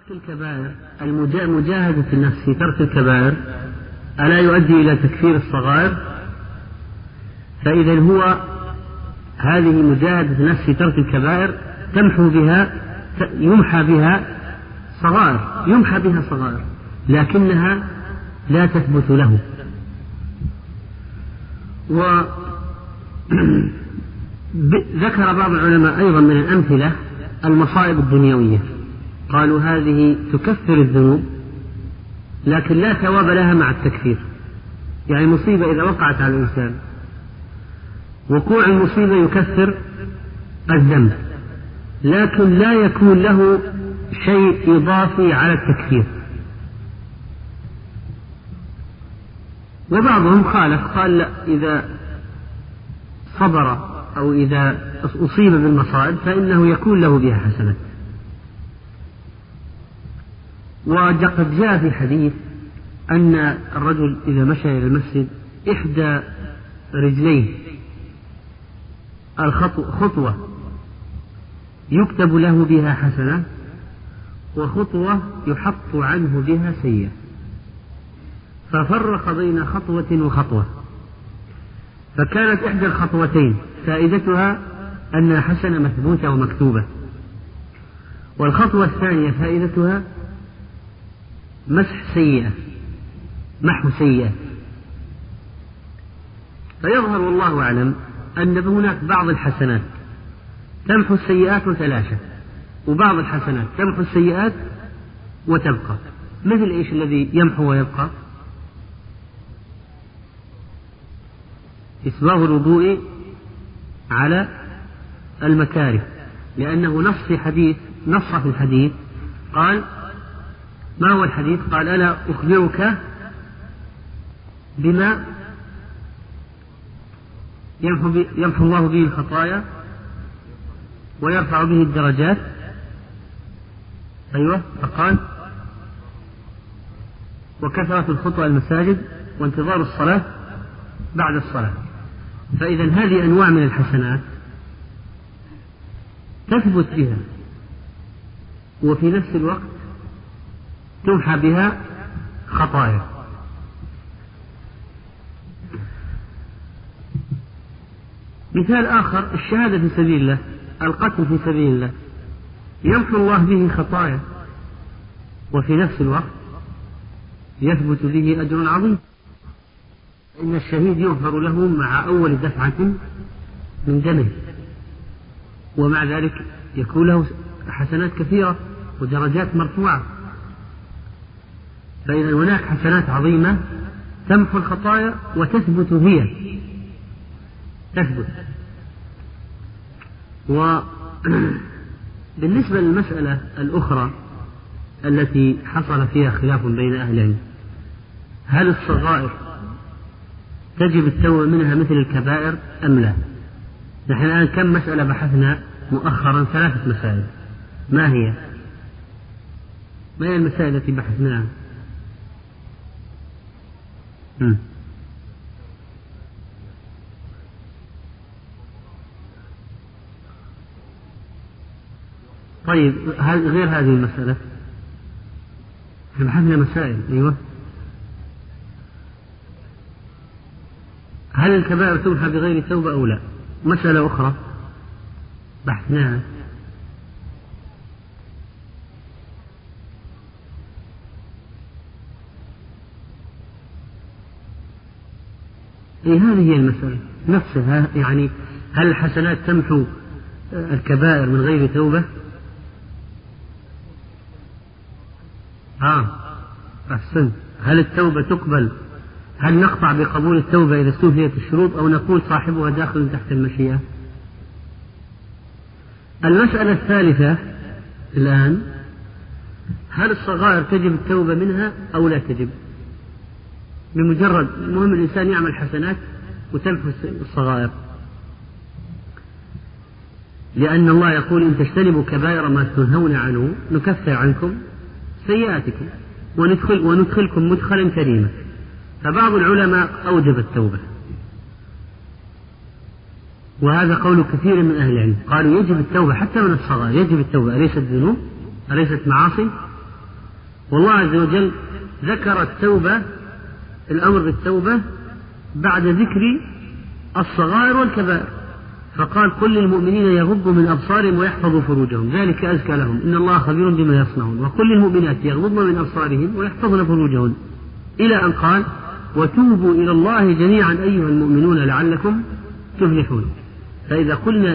ترك الكبائر مجاهدة النفس في ترك الكبائر ألا يؤدي إلى تكفير الصغائر؟ فإذا هو هذه مجاهدة النفس في ترك الكبائر يمحى بها صغائر لكنها لا تثبت له. وذكر بعض العلماء أيضا من الأمثلة المصائب الدنيوية، قالوا هذه تكفر الذنوب لكن لا ثواب لها مع التكفير. يعني مصيبة إذا وقعت على الإنسان وقوع المصيبة يكفر الذنب لكن لا يكون له شيء إضافي على التكفير. وبعضهم قال لا، إذا صبر أو إذا أصيب بالمصائب فإنه يكون له بها حسنات. وقد جاء في حديث أن الرجل إذا مشى إلى المسجد إحدى رجليه خطوة يكتب له بها حسنة وخطوة يحط عنه بها سيئة، ففرق بين خطوة وخطوة، فكانت إحدى الخطوتين فائدتها أنها حسنة مثبوتة ومكتوبة، والخطوة الثانية فائدتها محو سيئة. فيظهر والله أعلم أن هناك بعض الحسنات تمحو السيئات وتلاشى، وبعض الحسنات تمحو السيئات وتبقى. مثل إيش الذي يمحو ويبقى؟ إسباغ الوضوء على المكاره، لأنه نص في الحديث قال: ما هو الحديث؟ قال: ألا أخبرك بما يمحو الله به الخطايا ويرفع به الدرجات؟ أيوة. فقال: وكثرة الخطوة المساجد وانتظار الصلاة بعد الصلاة. فإذا هذه أنواع من الحسنات تثبت بها وفي نفس الوقت تمحى بها خطايا. مثال آخر: الشهادة في سبيل الله، القتل في سبيل الله، يمحو الله به خطايا وفي نفس الوقت يثبت به أجر عظيم. إن الشهيد يغفر له مع أول دفعة من دمه، ومع ذلك يكون له حسنات كثيرة ودرجات مرفوعة. فإذا هناك حسنات عظيمة تمحو الخطايا وتثبت هي تثبت. وبالنسبة للمسألة الأخرى التي حصل فيها خلاف بين أهل العلم، هل الصغائر تجب التوبة منها مثل الكبائر أم لا؟ نحن الآن كم مسألة بحثنا مؤخرا؟ 3 مسائل. ما هي المسائل التي بحثناها؟ طيب غير هذه المسألة بحثنا مسائل. أيوة. هل الكبائر تمحى بغير توبة أو لا؟ مسألة أخرى بحثناها. هذه هي المسألة نفسها. يعني هل الحسنات تمحو الكبائر من غير توبة؟ أحسن. هل التوبة تقبل؟ هل نقطع بقبول التوبة إذا استوفيت الشروط أو نقول صاحبها داخل تحت المشيئة؟ المسألة الثالثة الآن: هل الصغائر تجب التوبة منها أو لا تجب؟ بمجرد المهم الإنسان يعمل حسنات وتمحو الصغائر، لأن الله يقول: إن تجتنبوا كبائر ما تنهون عنه نكفر عنكم سيئاتكم وندخلكم مدخلا كريما. فبعض العلماء أوجب التوبة، وهذا قول كثير من أهل العلم، قالوا يجب التوبة حتى من الصغائر، يجب التوبة. أليست ذنوب؟ أليست معاصي؟ والله عز وجل ذكر التوبة، الأمر بالتوبة بعد ذكر الصغائر والكبائر، فقال كل المؤمنين يغضوا من أبصارهم ويحفظوا فروجهم ذلك أزكى لهم إن الله خبير بما يصنعون، وكل المؤمنات يغضضن من أبصارهم ويحفظن فروجهن، إلى أن قال وتوبوا إلى الله جميعا أيها المؤمنون لعلكم تفلحون. فإذا قلنا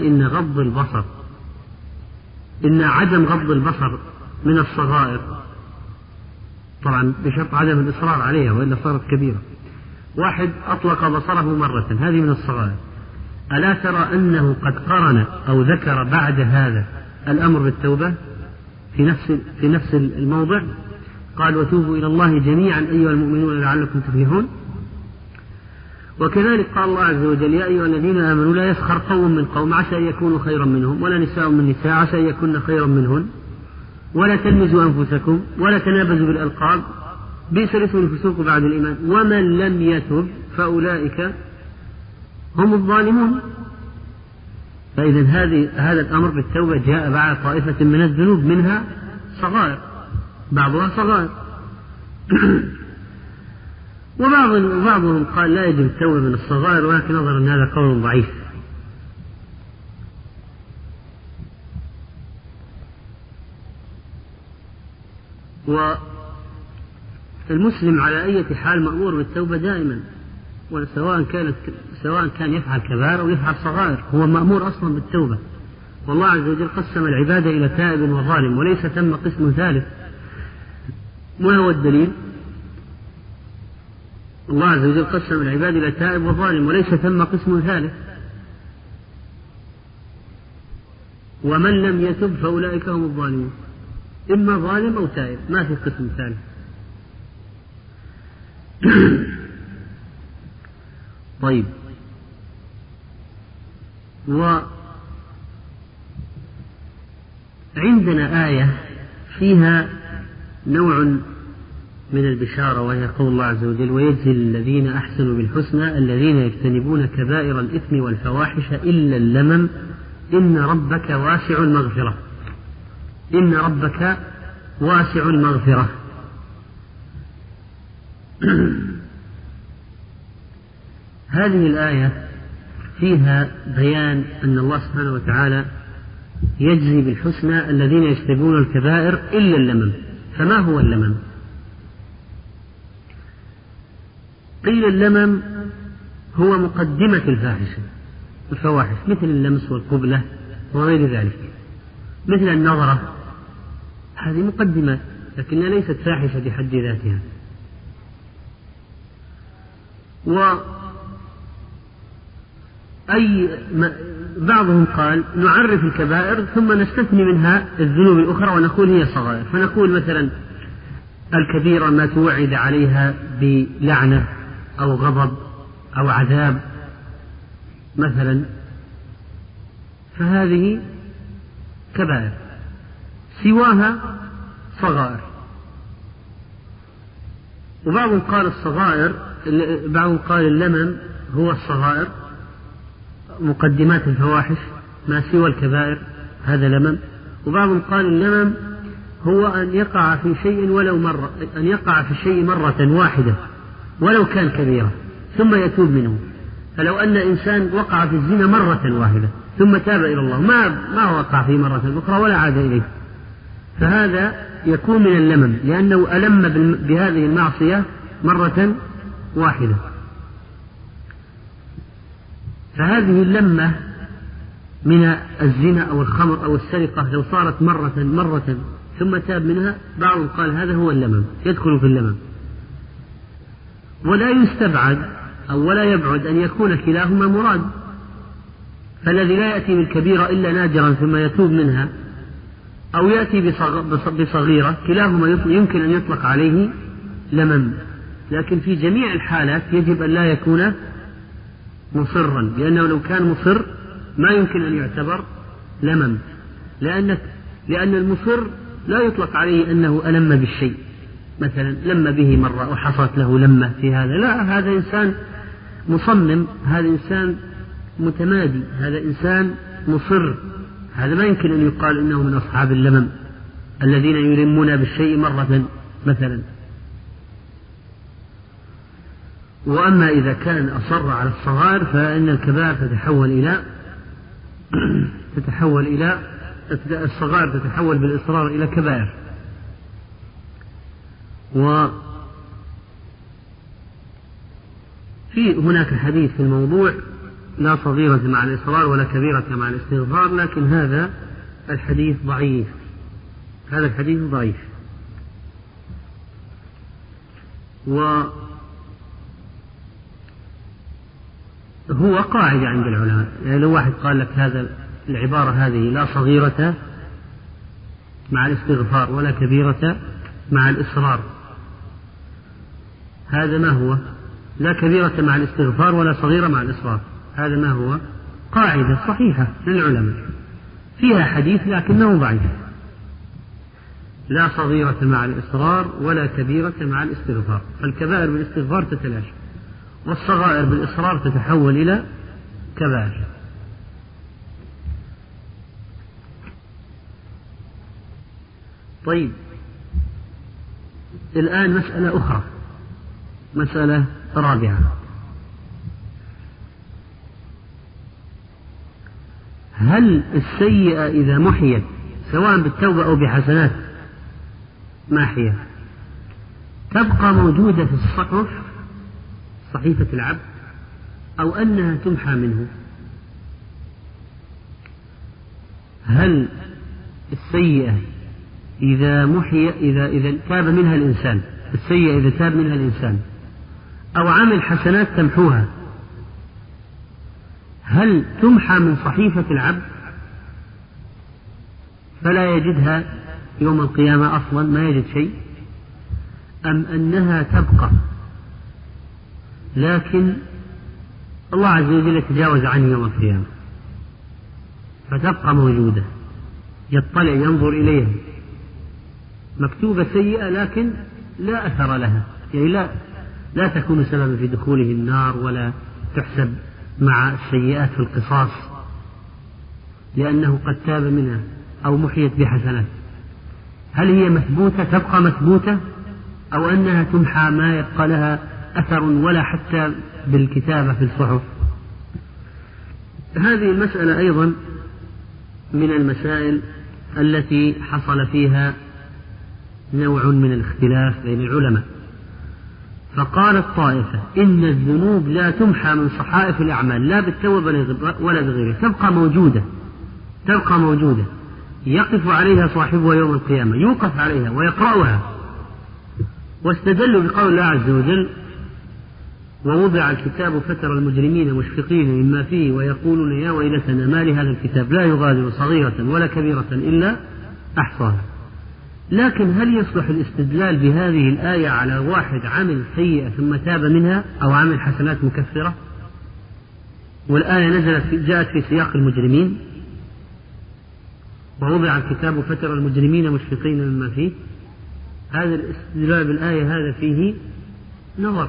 إن عدم غض البصر من الصغائر، طبعا بشرط عدم الإصرار عليها وإلا صارت كبيرة، واحد أطلق بصره مرة هذه من الصغائر، ألا ترى أنه قد قرن أو ذكر بعد هذا الأمر بالتوبة في نفس الموضع، قال وتوبوا إلى الله جميعا أيها المؤمنون لعلكم تفلحون. وكذلك قال الله عز وجل يا أيها الذين آمنوا لا يسخر قوم من قوم عسى أن يكونوا خيرا منهم ولا نساء من نساء عسى أن يكون خيرا منهن ولا تلمزوا أنفسكم ولا تنابزوا بالألقاب بئس الاسم الفسوق بعد الإيمان ومن لم يتب فأولئك هم الظالمون. فإذا هذا الأمر بالتوبة جاء بعد طائفة من الذنوب منها صغائر، بعضها صغائر. وبعضهم قال لا يجب التوبة من الصغائر، ولكن نظر أن هذا قول ضعيف. والمسلم على أي حال مأمور بالتوبة دائما، سواء كان يفعل كبائر أو يفعل صغائر، هو مأمور أصلا بالتوبة. والله عز وجل قسم العبادة إلى تائب وظالم، وليس ثم قسم ثالث. ما هو الدليل؟ الله عز وجل قسم العباد إلى تائب وظالم وليس ثم قسم ثالث. ومن لم يتب فأولئك هم الظالمون، إما ظالم أو تائب، ما في قسم ثالث. طيب، وعندنا آية فيها نوع من البشارة، وهي قول الله عز وجل ويجزي الذين أحسنوا بالحسنى الذين يجتنبون كبائر الإثم والفواحش إلا اللمم إن ربك واسع المغفرة. إن ربك واسع المغفرة. هذه الآية فيها بيان أن الله سبحانه وتعالى يجزي بالحسنى الذين يجتنبون الكبائر إلا اللمم. فما هو اللمم؟ قيل اللمم هو مقدمة الفواحش مثل اللمس والقبلة وغير ذلك، مثل النظرة، هذه مقدمة لكنها ليست فاحشة بحد ذاتها. بعضهم قال نعرف الكبائر ثم نستثني منها الذنوب الأخرى ونقول هي صغائر، فنقول مثلا الكبيرة ما توعد عليها بلعنة أو غضب أو عذاب مثلا، فهذه كبائر، سواها صغائر. وبعضهم قال بعضهم قال اللمم هو الصغائر، مقدمات الفواحش ما سوى الكبائر هذا لمم. وبعضهم قال اللمم هو أن يقع في شيء ولو مرة، أن يقع في الشيء مرة واحدة ولو كان كبيرة ثم يتوب منه. فلو أن إنسان وقع في الزنا مرة واحدة ثم تاب إلى الله ما وقع فيه مرة أخرى ولا عاد إليه، فهذا يكون من اللمم لأنه ألم بهذه المعصية مرة واحدة. فهذه اللمة من الزنا أو الخمر أو السرقة لو صارت مرة ثم تاب منها، بعضهم قال هذا هو اللمم، يدخل في اللمم. ولا يستبعد أو ولا يبعد أن يكون كلاهما مراد، فالذي لا يأتي بالكبيرة إلا نادرا ثم يتوب منها أو يأتي بصغيرة كلاهما يمكن أن يطلق عليه لمم. لكن في جميع الحالات يجب أن لا يكون مصرا، لأنه لو كان مصر ما يمكن أن يعتبر لمم، لأن المصر لا يطلق عليه أنه ألم بالشيء، مثلا لم به مرة وحصلت له لمة في هذا، لا، هذا إنسان مصمم، هذا إنسان متمادي، هذا إنسان مصر، هذا ما يمكن أن يقال إنه من أصحاب اللمم الذين يلمون بالشيء مرة مثلا. وأما إذا كان أصر على الصغائر فإن الكبائر تتحول إلى الصغائر تتحول بالإصرار إلى كبائر. وفي هناك حديث في الموضوع: لا صغيرة مع الإصرار ولا كبيرة مع الاستغفار، لكن هذا الحديث ضعيف. وهو قاعدة عند العلماء، يعني لو واحد قال لك هذا العبارة هذه: لا صغيرة مع الاستغفار ولا كبيرة مع الإصرار، هذا ما هو؟ لا كبيرة مع الاستغفار ولا صغيرة مع الإصرار، هذا ما هو؟ قاعدة صحيحة للعلماء فيها حديث لكنه ضعيف. لا صغيرة مع الإصرار ولا كبيرة مع الاستغفار، الكبائر بالاستغفار تتلاشى والصغائر بالإصرار تتحول إلى كبائر. طيب، الآن مسألة أخرى، مسألة رابعة: هل السيئة إذا محيت سواء بالتوبة أو بحسنات ماحية تبقى موجودة في الصحف، صحيفة العبد، أو أنها تمحى منه؟ هل السيئة إذا تاب منها الإنسان، السيئة إذا تاب منها الإنسان أو عمل حسنات تمحوها، هل تمحى من صحيفة العبد فلا يجدها يوم القيامة أصلا، ما يجد شيء، أم أنها تبقى لكن الله عز وجل يتجاوز عنه يوم القيامة فتبقى موجودة، يطلع ينظر إليها مكتوبة سيئة لكن لا أثر لها، يعني لا تكون سببا في دخوله النار ولا تحسب مع السيئات في القصاص لأنه قد تاب منها أو محيت بحسنات. هل هي مثبوتة تبقى مثبوتة، أو أنها تمحى ما يبقى لها أثر ولا حتى بالكتابة في الصحف؟ هذه المسألة أيضا من المسائل التي حصل فيها نوع من الاختلاف بين العلماء. فقال الطائفة: إن الذنوب لا تمحى من صحائف الأعمال لا بالتوبة ولا بغيره، تبقى موجودة يقف عليها صاحبها يوم القيامة، يوقف عليها ويقرأها. واستدلوا بقول الله عز وجل: ووضع الكتاب فترى المجرمين مشفقين مما فيه ويقولون يا ويلتنا ما لهذا الكتاب لا يغادر صغيرة ولا كبيرة إلا أحصاها. لكن هل يصلح الاستدلال بهذه الآية على واحد عمل سيئة ثم تاب منها أو عمل حسنات مكفرة؟ والآية جاءت في سياق المجرمين: ووضع الكتاب فترى المجرمين مشفقين مما فيه. هذا الاستدلال بالآية هذا فيه نظر.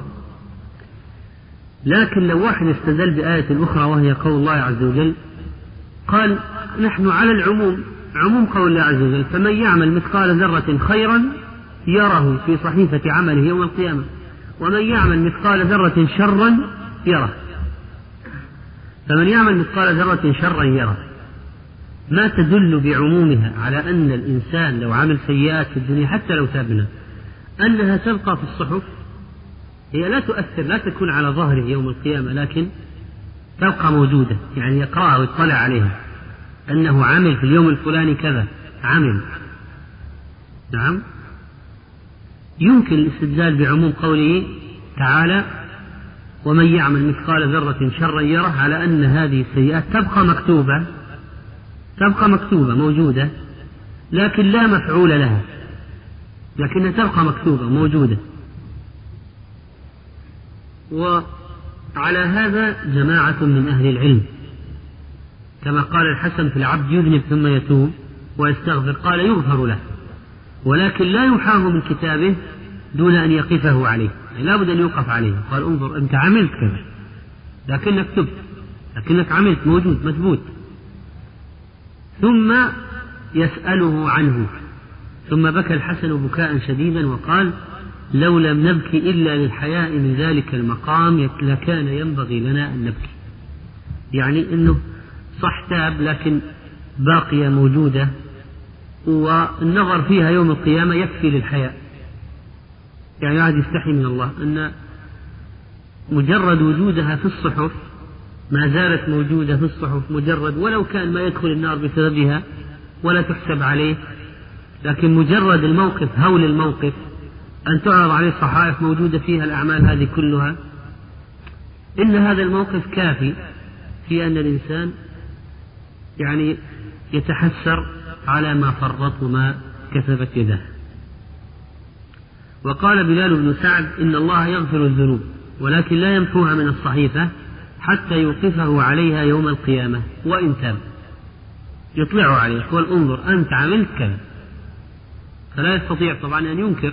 لكن لو واحد استدل بآية أخرى وهي قول الله عز وجل، قال: نحن على عموم قول الله عز وجل: فمن يعمل مثقال ذرة خيرا يره في صحيفة عمله يوم القيامة ومن يعمل مثقال ذرة شرا يره. فمن يعمل مثقال ذرة شرا يره، ما تدل بعمومها على أن الإنسان لو عمل سيئات في الدنيا حتى لو تاب منها أنها تبقى في الصحف، هي لا تؤثر، لا تكون على ظهره يوم القيامة، لكن تبقى موجودة، يعني يقرأها ويطلع عليها أنه عمل في اليوم الفلاني كذا عمل. نعم، يمكن الاستدلال بعموم قوله تعالى: ومن يعمل مثقال ذرة شرا يره، على أن هذه السيئات تبقى مكتوبة موجودة لكن لا مفعول لها، لكنها تبقى مكتوبة موجودة. وعلى هذا جماعة من أهل العلم، كما قال الحسن في العبد يذنب ثم يتوب ويستغفر، قال: يغفر له، ولكن لا يحاه من كتابه دون أن يقفه عليه، يعني لا بد أن يوقف عليه. قال: انظر أنت عملت كذا لكنك تبت، لكنك عملت، موجود مثبوت. ثم يسأله عنه، ثم بكى الحسن بكاء شديدا وقال: لو لم نبكي إلا للحياء من ذلك المقام لكان ينبغي لنا أن نبكي. يعني أنه صح تاب لكن باقية موجودة، والنظر فيها يوم القيامة يكفي للحياء. يعني قاعد يستحي من الله أن مجرد وجودها في الصحف، ما زالت موجودة في الصحف، مجرد ولو كان ما يدخل النار بسببها ولا تحسب عليه، لكن مجرد الموقف، هول الموقف، أن تعرض عليه الصحائف موجودة فيها الأعمال هذه كلها، إن هذا الموقف كافي في أن الإنسان يعني يتحسر على ما فرط وما كسبت يده. وقال بلال بن سعد: إن الله يغفر الذنوب ولكن لا يمحوها من الصحيفة حتى يوقفه عليها يوم القيامة وإن تاب. يطلع عليه يقول: انظر أنت عملت كذا، فلا يستطيع طبعا أن ينكر.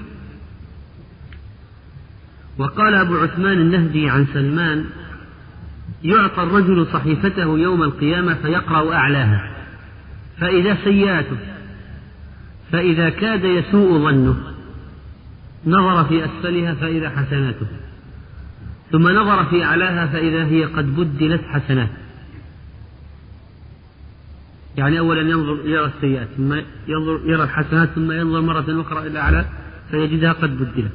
وقال أبو عثمان النهدي عن سلمان: يعطى الرجل صحيفته يوم القيامة فيقرأ أعلاها فإذا سيئاته، فإذا كاد يسوء ظنه نظر في أسفلها فإذا حسناته، ثم نظر في أعلاها فإذا هي قد بدلت حسنات. يعني أولا ينظر يرى السيئات، ثم يرى الحسنات، ثم ينظر مرة أخرى إلى الأعلى فيجدها قد بدلت.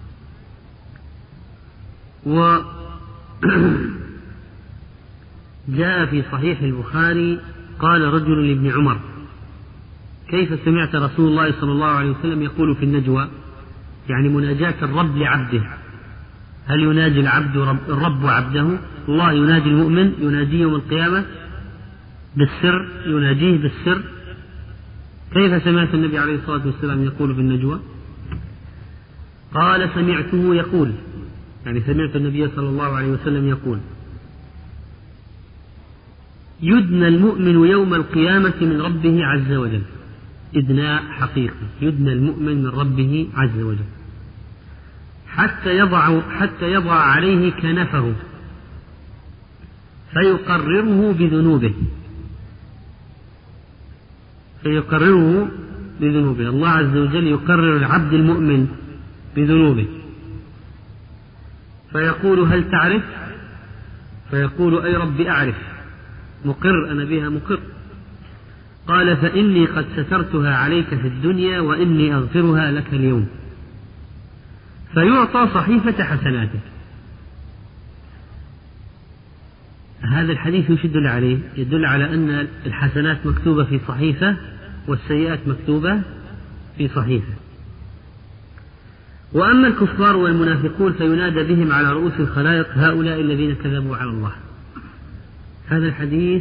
جاء في صحيح البخاري: قال رجل لابن عمر: كيف سمعت رسول الله صلى الله عليه وسلم يقول في النجوى؟ يعني مناجاة الرب لعبده. هل يناجي العبد الرب عبده؟ الله يناجي المؤمن، يناجيه يوم القيامة بالسر، يناجيه بالسر. كيف سمعت النبي عليه الصلاة والسلام يقول في النجوى؟ قال: سمعته يقول، يعني سمعت النبي صلى الله عليه وسلم يقول: يدنى المؤمن يوم القيامة من ربه عز وجل. إدناء حقيقي، يدنى المؤمن من ربه عز وجل حتى يضع عليه كنفه فيقرره بذنوبه. الله عز وجل يقرر العبد المؤمن بذنوبه، فيقول: هل تعرف؟ فيقول: أي رب أعرف، مقر أنا بها مقر. قال: فإني قد سترتها عليك في الدنيا وإني أغفرها لك اليوم. فيعطى صحيفة حسناته. هذا الحديث وش يدل عليه؟ يدل على أن الحسنات مكتوبة في صحيفة والسيئات مكتوبة في صحيفة. وأما الكفار والمنافقون فينادى بهم على رؤوس الخلائق: هؤلاء الذين كذبوا على الله. هذا الحديث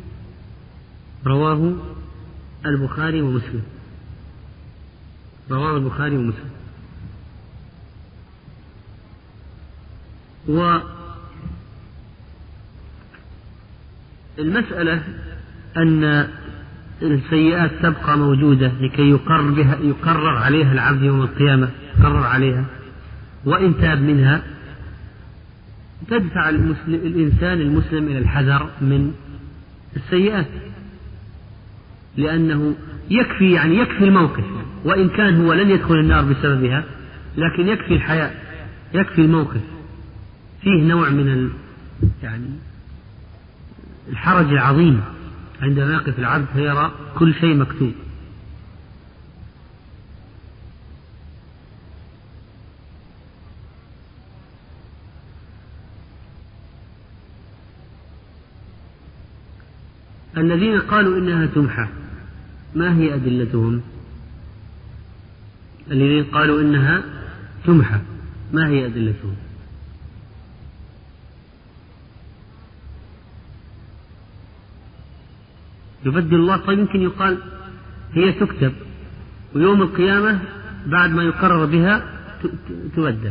رواه البخاري ومسلم. والمسألة أن السيئات تبقى موجودة لكي يقرر عليها العبد يوم القيامة، يقرر عليها، وإن تاب منها تدفع الإنسان المسلم إلى الحذر من السيئات، لأنه يكفي الموقف، وإن كان هو لن يدخل النار بسببها، لكن يكفي الحياء، يكفي الموقف، فيه نوع من الحرج العظيم عندما يقف العبد فيرى كل شيء مكتوب. الذين قالوا إنها تمحى ما هي أدلتهم؟ الذين قالوا إنها تمحى ما هي أدلتهم؟ يبدل الله. طيب يمكن يقال هي تكتب ويوم القيامة بعد ما يقرر بها تبدل.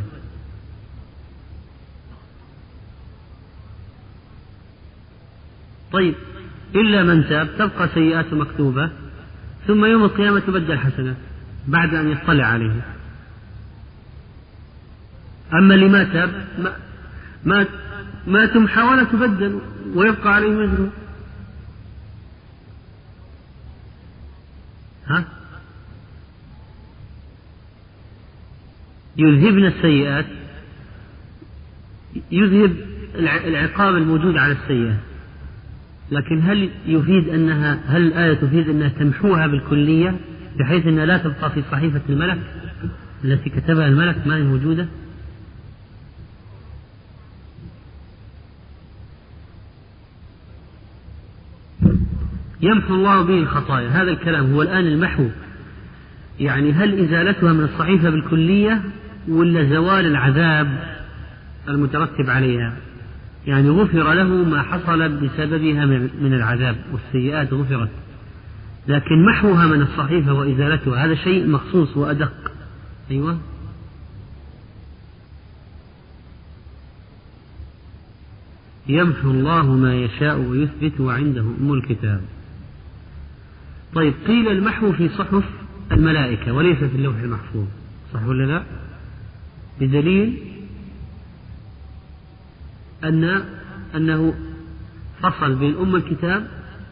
طيب إلا من تاب تبقى سيئاته مكتوبة، ثم يوم القيامة تبدل حسنات بعد أن يطلع عليها. أما اللي ما تاب ما تمحى ولا تبدل ويبقى عليه وزره. يذهبن السيئات، يذهب العقاب الموجود على السيئات، لكن هل الآية تفيد أنها تمحوها بالكلية بحيث أنها لا تبقى في صحيفة الملك التي كتبها الملك، ما هي موجودة؟ يمحو الله به الخطايا، هذا الكلام هو الآن المحو، يعني هل إزالتها من الصحيفة بالكلية ولا زوال العذاب المترتب عليها؟ يعني غفر له ما حصل بسببها من العذاب والسيئات غفرت، لكن محوها من الصحيفة وإزالتها هذا شيء مخصوص وأدق. أيوة. يمحو الله ما يشاء ويثبت وعنده أم الكتاب. طيب، قيل المحو في صحف الملائكة وليس في اللوح المحفوظ، صح ولا لا؟ بدليل أنه فصل بين أم الكتاب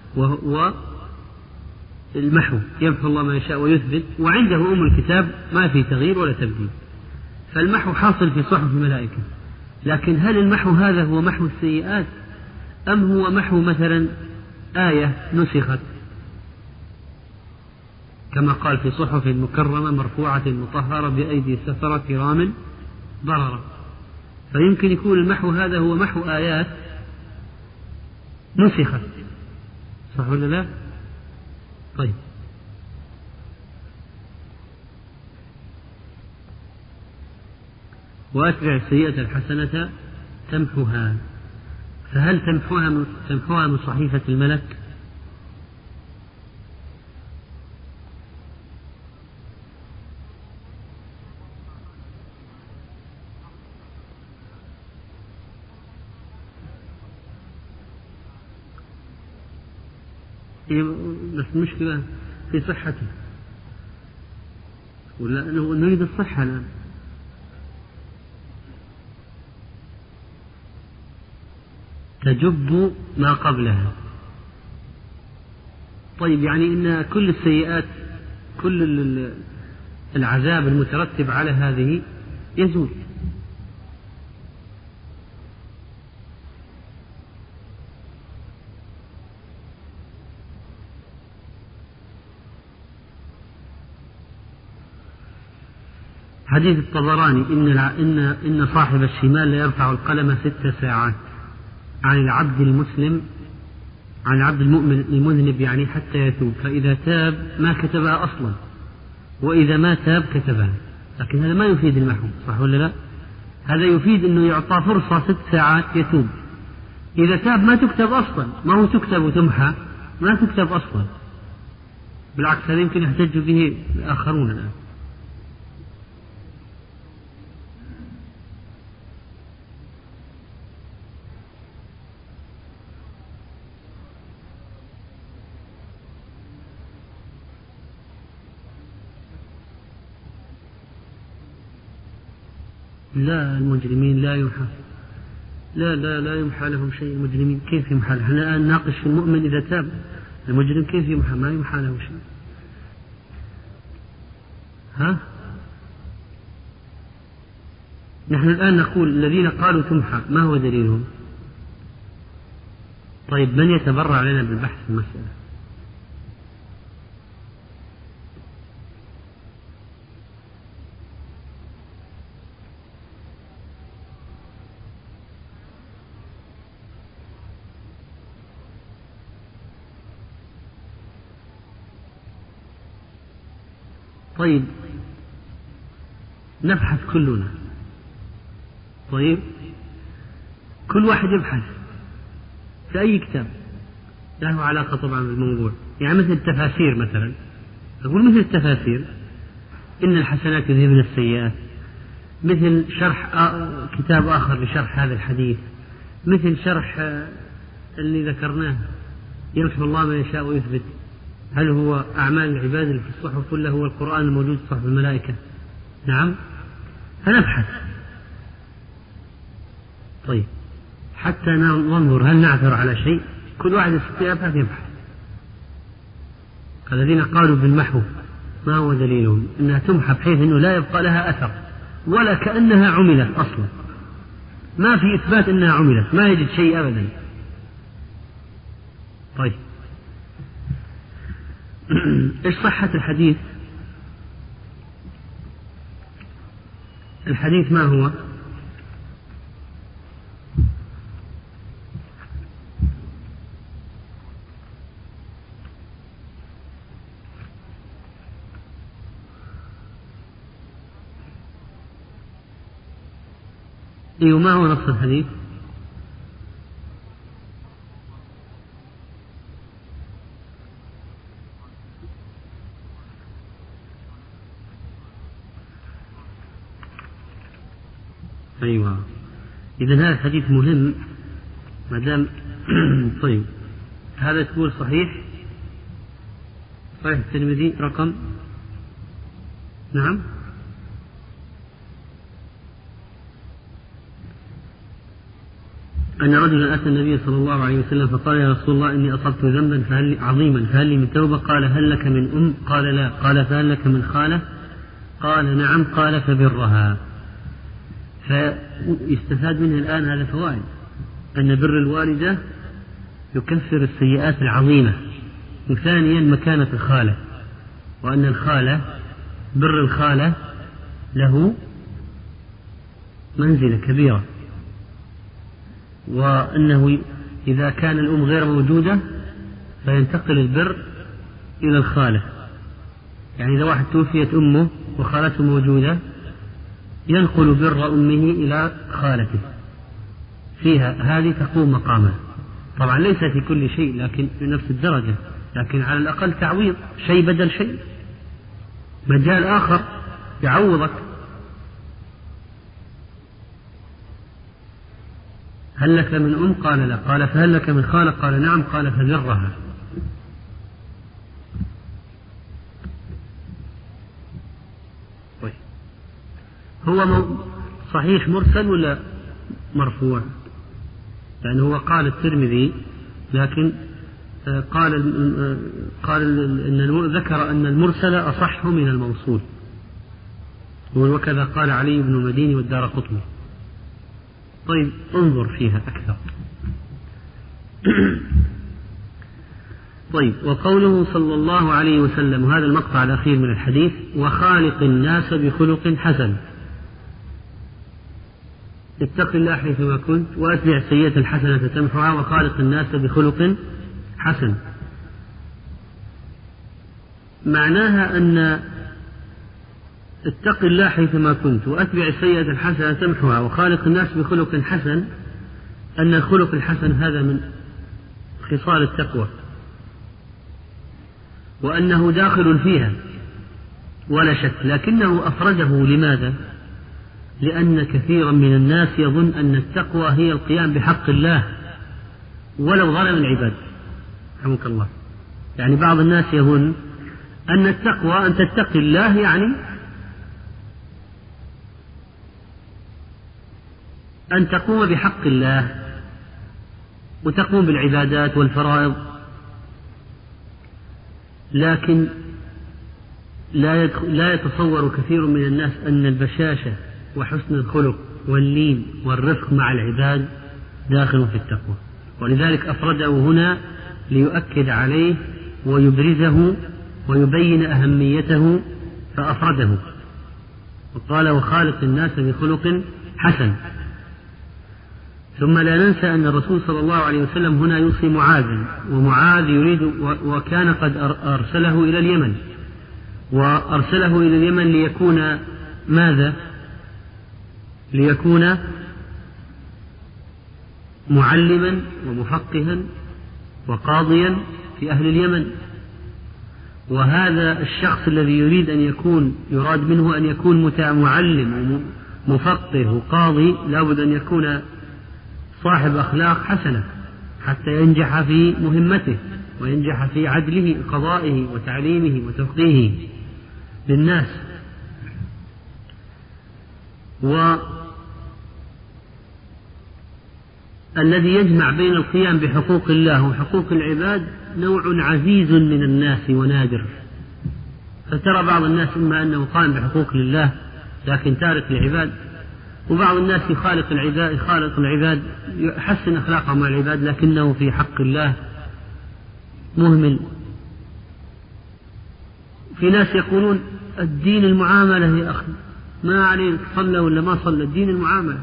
والمحو، يمحو الله ما يشاء ويثبت وعنده أم الكتاب ما في تغيير ولا تبديل، فالمحو حاصل في صحف الملائكة. لكن هل المحو هذا هو محو السيئات أم هو محو مثلا آية نسخت كما قال في صحف مكرمة مرفوعة مطهرة بأيدي سفرة كرام بررة؟ فيمكن يكون المحو هذا هو محو آيات نسخت، صح ولا لا؟ طيب، وأتبع السيئة الحسنة تمحها، فهل تمحوها من صحيفة الملك؟ بس المشكلة في صحته، ولا نريد الصحة الآن. تجب ما قبلها. طيب، يعني إن كل السيئات، كل العذاب المترتب على هذه يزول. حديث الطبراني إن صاحب الشمال لا يرفع القلم 6 ساعات عن العبد المسلم، عن العبد المؤمن المذنب يعني حتى يتوب، فإذا تاب ما كتبها أصلا، وإذا ما تاب كتبها. لكن هذا ما يفيد المحو، صح ولا لا؟ هذا يفيد أنه يعطى فرصة 6 ساعات يتوب. إذا تاب ما تكتب أصلا، ما هو تكتب وتمحى، ما تكتب أصلا. بالعكس، هذا يمكن يحتج به الآخرون الآن. لا، المجرمين لا يمحى، لا يمحى لهم شيء. المجرمين كيف يمحى؟ نحن الآن ناقش في المؤمن إذا تاب، المجرم كيف يمحى؟ ما يمحى له شيء. ها؟ نحن الآن نقول الذين قالوا تمحى ما هو دليلهم؟ طيب، من يتبرع لنا بالبحث في المسألة؟ طيب، نبحث كلنا. طيب، كل واحد يبحث في أي كتاب له علاقة طبعا بالموضوع، يعني مثل التفاسير مثلا، أقول مثل التفاسير إن الحسنات يذهبن السيئات، مثل شرح كتاب آخر لشرح هذا الحديث، مثل شرح اللي ذكرناه يمحو الله ما يشاء ويثبت. هل هو أعمال العباد اللي في الصحف ولا هو القرآن الموجود في صحف الملائكة؟ نعم، فنبحث. طيب، حتى ننظر هل نعثر على شيء. كل واحد يبحث. الذين قالوا بالمحو ما هو دليلهم؟ إنها تمحى بحيث أنه لا يبقى لها أثر ولا كأنها عملت أصلا، ما في إثبات أنها عملت، ما يجد شيء أبدا. طيب إيش صحة الحديث؟ الحديث ما هو؟ أيوة، ما هو نص الحديث؟ أيوة، إذن هذا الحديث مهم ما دام طيب هذا تقول صحيح الترمذي رقم، نعم، أن رجلا أتى النبي صلى الله عليه وسلم فقال: يا رسول الله إني أصبت ذنبا عظيما فهل لي من توبة؟ قال: هل لك من أم؟ قال: لا. قال: فهل لك من خالة؟ قال: نعم. قال: فبرها. فيستفاد منه الآن هذا فوائد: أن بر الوالدة يكفر السيئات العظيمة، وثانيا مكانة الخالة، وأن الخالة بر الخالة له منزلة كبيرة، وأنه إذا كان الأم غير موجودة فينتقل البر إلى الخالة. يعني إذا واحد توفيت أمه وخالته موجودة ينقل بر أمه إلى خالته، فيها هذه تقوم مقامها. طبعا ليس في كل شيء لكن في نفس الدرجة، لكن على الأقل تعويض، شيء بدل شيء، مجال آخر يعوضك. هل لك من أم؟ قال: لا. قال: فهل لك من خالة؟ قال: نعم. قال: فبرها. هو صحيح مرسل ولا مرفوع؟ يعني هو قال الترمذي، لكن ذكر أن المرسل أصح من الموصول، وكذا قال علي بن المديني والدارقطني. طيب انظر فيها أكثر. طيب، وقوله صلى الله عليه وسلم، وهذا المقطع الأخير من الحديث: وخالق الناس بخلق حسن، اتق الله حيثما كنت وأتبع السيئة الحسنة تمحها وخالق الناس بخلق حسن. معناها أن اتق الله حيثما كنت وأتبع السيئة الحسنة تمحها وخالق الناس بخلق حسن، أن الخلق الحسن هذا من خصال التقوى، وأنه داخل فيها ولا شك، لكنه أفرده. لماذا؟ لأن كثيرا من الناس يظن أن التقوى هي القيام بحق الله ولو ظلم العباد، رحمك الله. يعني بعض الناس يظن أن التقوى أن تتقي الله، يعني أن تقوم بحق الله وتقوم بالعبادات والفرائض، لكن لا يتصور كثير من الناس أن البشاشة وحسن الخلق واللين والرفق مع العباد داخل في التقوى. ولذلك أفرده هنا ليؤكد عليه ويبرزه ويبين أهميته، فأفرده وقال: وخالق الناس بخلق حسن. ثم لا ننسى أن الرسول صلى الله عليه وسلم هنا يوصي معاذ، ومعاذ يريد وكان قد أرسله إلى اليمن، وأرسله إلى اليمن ليكون ماذا؟ ليكون معلما ومفقها وقاضيا في أهل اليمن. وهذا الشخص الذي يريد أن يكون، يراد منه أن يكون معلم ومفقه وقاضي، لابد أن يكون صاحب أخلاق حسنة حتى ينجح في مهمته وينجح في عدله قضائه وتعليمه وتفقيهه للناس. والذي يجمع بين القيام بحقوق الله وحقوق العباد نوع عزيز من الناس ونادر. فترى بعض الناس إما أنه قام بحقوق الله لكن تارك العباد. وبعض الناس يخالط العباد يحسن أخلاقه مع العباد لكنه في حق الله مهمل. في ناس يقولون الدين المعاملة يا أخي، ما عليك صلى ولا ما صلى، الدين المعاملة،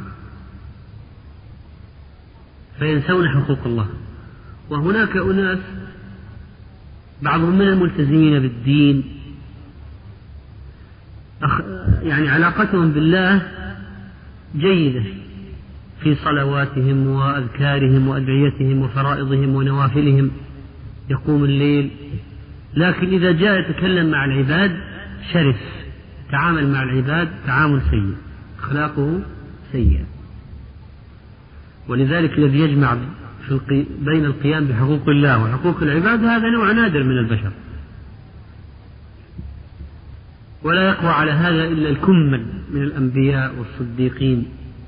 فينسون حقوق الله. وهناك أناس بعضهم من الملتزمين بالدين يعني علاقتهم بالله جيدة في صلواتهم وأذكارهم وأدعيتهم وفرائضهم ونوافلهم، يقوم الليل، لكن إذا جاء يتكلم مع العباد شرس، تعامل مع العباد تعامل سيء، أخلاقه سيئة. ولذلك الذي يجمع بين القيام بحقوق الله وحقوق العباد هذا نوع نادر من البشر، ولا يقوى على هذا إلا الكمل من الأنبياء والصديقين.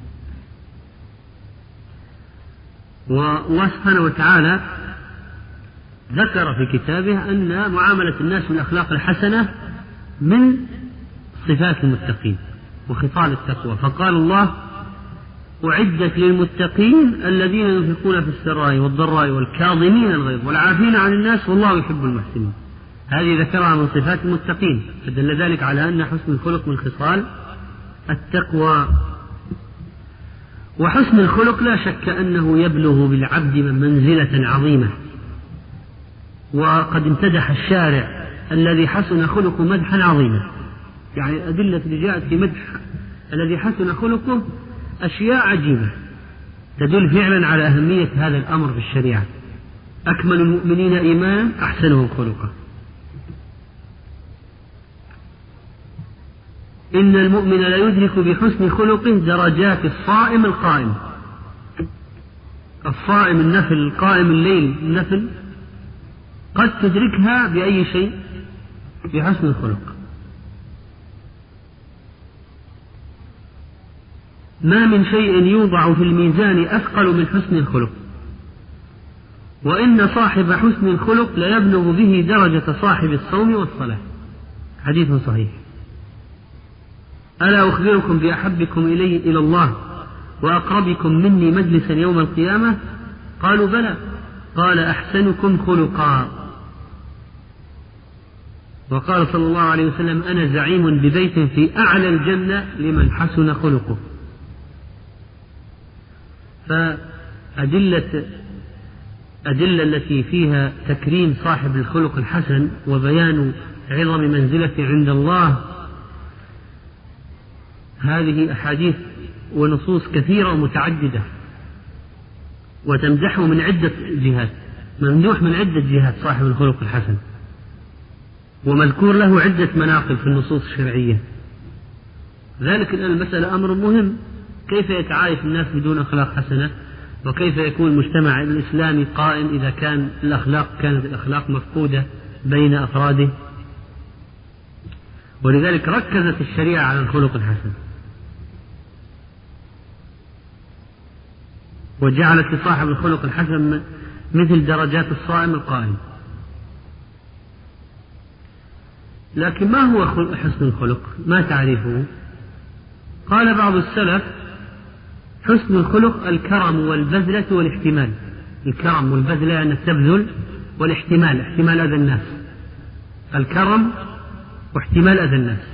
والله سبحانه وتعالى ذكر في كتابه أن معاملة الناس بالأخلاق الحسنة من صفات المتقين وخصال التقوى، فقال الله: أعدت للمتقين الذين ينفقون في السراء والضراء والكاظمين الغيظ والعافين عن الناس والله يحب المحسنين. هذه ذكرها من صفات المتقين، فدل ذلك على أن حسن الخلق من خصال التقوى. وحسن الخلق لا شك أنه يبلغ بالعبد من منزلة عظيمة، وقد امتدح الشارع الذي حسن خلقه مدحا عظيما. يعني الأدلة اللي جاءت في مدح الذي حسن خلقه أشياء عجيبة تدل فعلا على أهمية هذا الأمر في الشريعة. أكمل المؤمنين إيمانا أحسنهم خلقا. إن المؤمن لا يدرك بحسن خلقه درجات الصائم القائم. الصائم النفل، القائم الليل النفل، قد تدركها بأي شيء؟ بحسن الخلق. ما من شيء يوضع في الميزان أثقل من حسن الخلق، وإن صاحب حسن الخلق ليبلغ به درجة صاحب الصوم والصلاة. حديث صحيح. ألا أخبركم بأحبكم إلى الله وأقربكم مني مجلسا يوم القيامة؟ قالوا بلى. قال: أحسنكم خلقا. وقال صلى الله عليه وسلم: أنا زعيم ببيت في أعلى الجنة لمن حسن خلقه. فأدلة التي فيها تكريم صاحب الخلق الحسن وبيان عظم منزلته عند الله، هذه أحاديث ونصوص كثيرة ومتعددة، وتمدحه من عدة جهات، ممدوح من عدة جهات صاحب الخلق الحسن، ومذكور له عدة مناقب في النصوص الشرعية. ذلك الآن المسألة أمر مهم، كيف يتعايش الناس بدون أخلاق حسنة، وكيف يكون المجتمع الإسلامي قائم إذا كانت الأخلاق مفقودة بين أفراده. ولذلك ركزت الشريعة على الخلق الحسن، وجعلت لصاحب الخلق الحسن مثل درجات الصائم القائم. لكن ما هو حسن الخلق؟ ما تعريفه؟ قال بعض السلف: حسن الخلق الكرم والبذلة والاحتمال. الكرم والبذلة أنك تبذل، والاحتمال احتمال أذى الناس. الكرم واحتمال أذى الناس،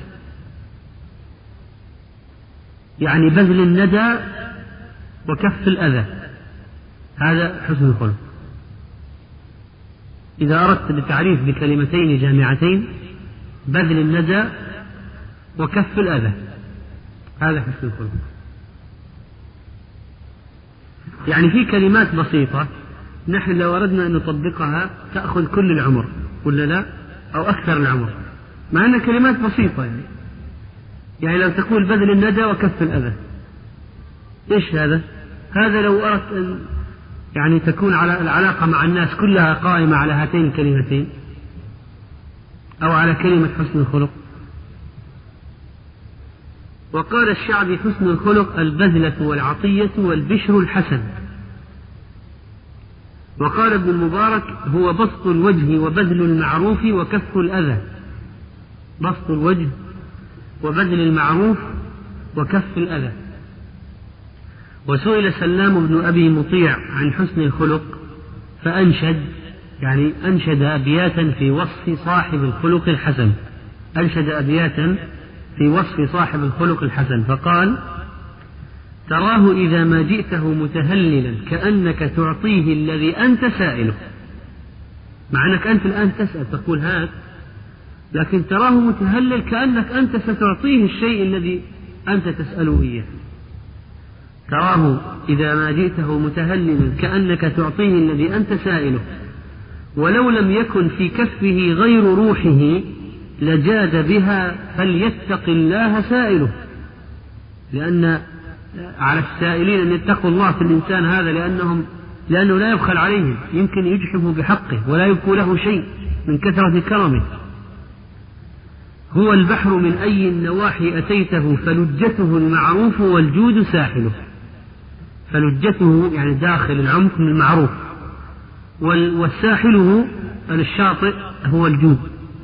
يعني بذل الندى وكف الأذى، هذا حسن الخلق. إذا أردت بالتعريف بكلمتين جامعتين: بذل الندى وكف الأذى، هذا حسن الخلق. يعني في كلمات بسيطة نحن لو أردنا أن نطبقها تأخذ كل العمر ولا لا، أو أكثر العمر، مع أن كلمات بسيطة. يعني لو تقول بذل الندى وكف الأذى، إيش هذا؟ هذا لو أردت أن يعني تكون على العلاقة مع الناس كلها قائمة على هاتين الكلمتين، أو على كلمة حسن الخلق. وقال الشعبي: حسن الخلق البذلة والعطية والبشر الحسن. وقال ابن المبارك: هو بسط الوجه وبذل المعروف وكف الأذى. بسط الوجه وبذل المعروف وكف الأذى. وسئل سلام بن أبي مطيع عن حسن الخلق فأنشد، يعني أنشد أبياتا في وصف صاحب الخلق الحسن، أنشد أبياتا في وصف صاحب الخلق الحسن فقال: تراه إذا ما جئته متهللا كأنك تعطيه الذي أنت سائله. مع أنك أنت الآن تسأل تقول هات، لكن تراه متهلل كأنك أنت ستعطيه الشيء الذي أنت تسأله إياه. تراه إذا ما جئته متهللا كأنك تعطيه الذي أنت سائله، ولو لم يكن في كفه غير روحه لجاد بها فليتق الله سائله. لأن على السائلين أن يتقوا الله في الإنسان هذا، لأنه لا يبخل عليهم، يمكن يجحفوا بحقه ولا يبقوا له شيء من كثرة كرمه. هو البحر من أي النواحي أتيته فلجته المعروف والجود ساحله. فلجته يعني داخل العمق من المعروف، والساحله الشاطئ هو الجود.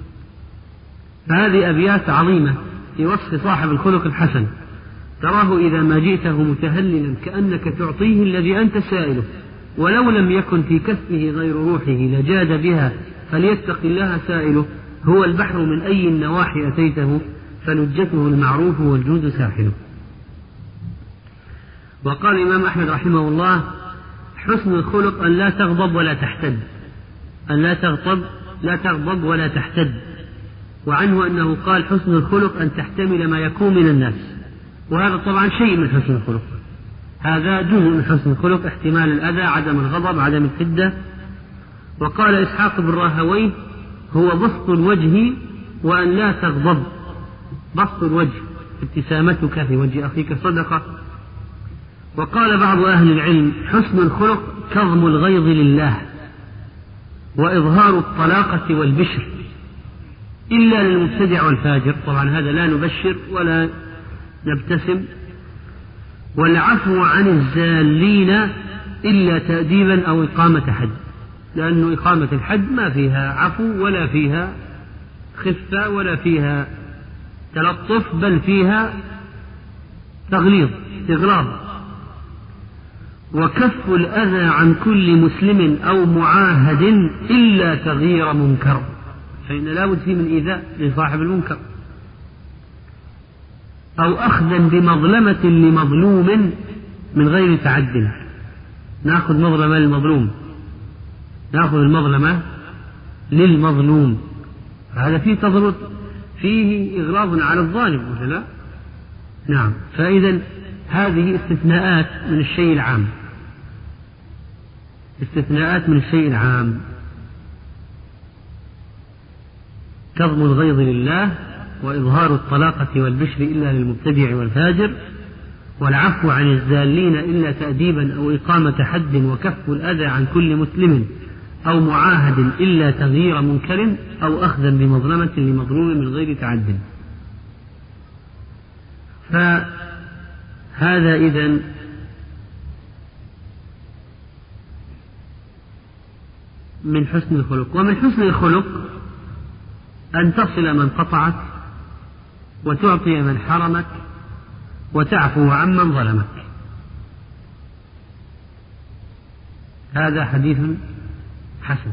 فهذه أبيات عظيمة في وصف صاحب الخلق الحسن. تراه إذا ما جئته متهللا كأنك تعطيه الذي أنت سائله، ولو لم يكن في كفه غير روحه لجاد بها فليتق الله سائله. هو البحر من أي النواحي أتيته فلجته المعروف والجود ساحله. وقال الإمام أحمد رحمه الله: حسن الخلق أن لا تغضب ولا تحتد، أن لا تغضب ولا تحتد. وعنه أنه قال: حسن الخلق أن تحتمل ما يكون من الناس. وهذا طبعا شيء من حسن الخلق، هذا جزء من حسن الخلق، احتمال الأذى، عدم الغضب، عدم الحدة. وقال إسحاق بن راهويه: هو بسط الوجه وأن لا تغضب. بسط الوجه، ابتسامتك في وجه أخيك صدقة. وقال بعض أهل العلم: حسن الخلق كظم الغيظ لله وإظهار الطلاقة والبشر إلا للمبتدع والفاجر. طبعا هذا لا نبشر ولا نبتسم. والعفو عن الزالين إلا تأديبا أو إقامة حد، لأنه إقامة الحد ما فيها عفو ولا فيها خفة ولا فيها تلطف، بل فيها تغليظ استغلاظ. وكف الأذى عن كل مسلم أو معاهد إلا تغيير منكر، فإن لا بد فيه من إيذاء لصاحب المنكر. أو أخذا بمظلمة لمظلوم من غير تعد. نأخذ مظلمة للمظلوم، نأخذ المظلمة للمظلوم، هذا فيه إغلاظ على الظالم ولا لا؟ نعم. فإذا هذه استثناءات من الشيء العام، استثناءات من الشيء العام. كظم الغيظ لله، وإظهار الطلاقة والبشر إلا للمبتدع والفاجر، والعفو عن الزالين إلا تأديبا أو إقامة حد، وكف الأذى عن كل مسلم أو معاهد إلا تغيير منكر، أو أخذا بمظلمة لمظلوم من غير تعد. فهذا إذن من حسن الخلق. ومن حسن الخلق أن تصل من قطعك، وتعطي من حرمك، وتعفو عمن ظلمك. هذا حديث حسن.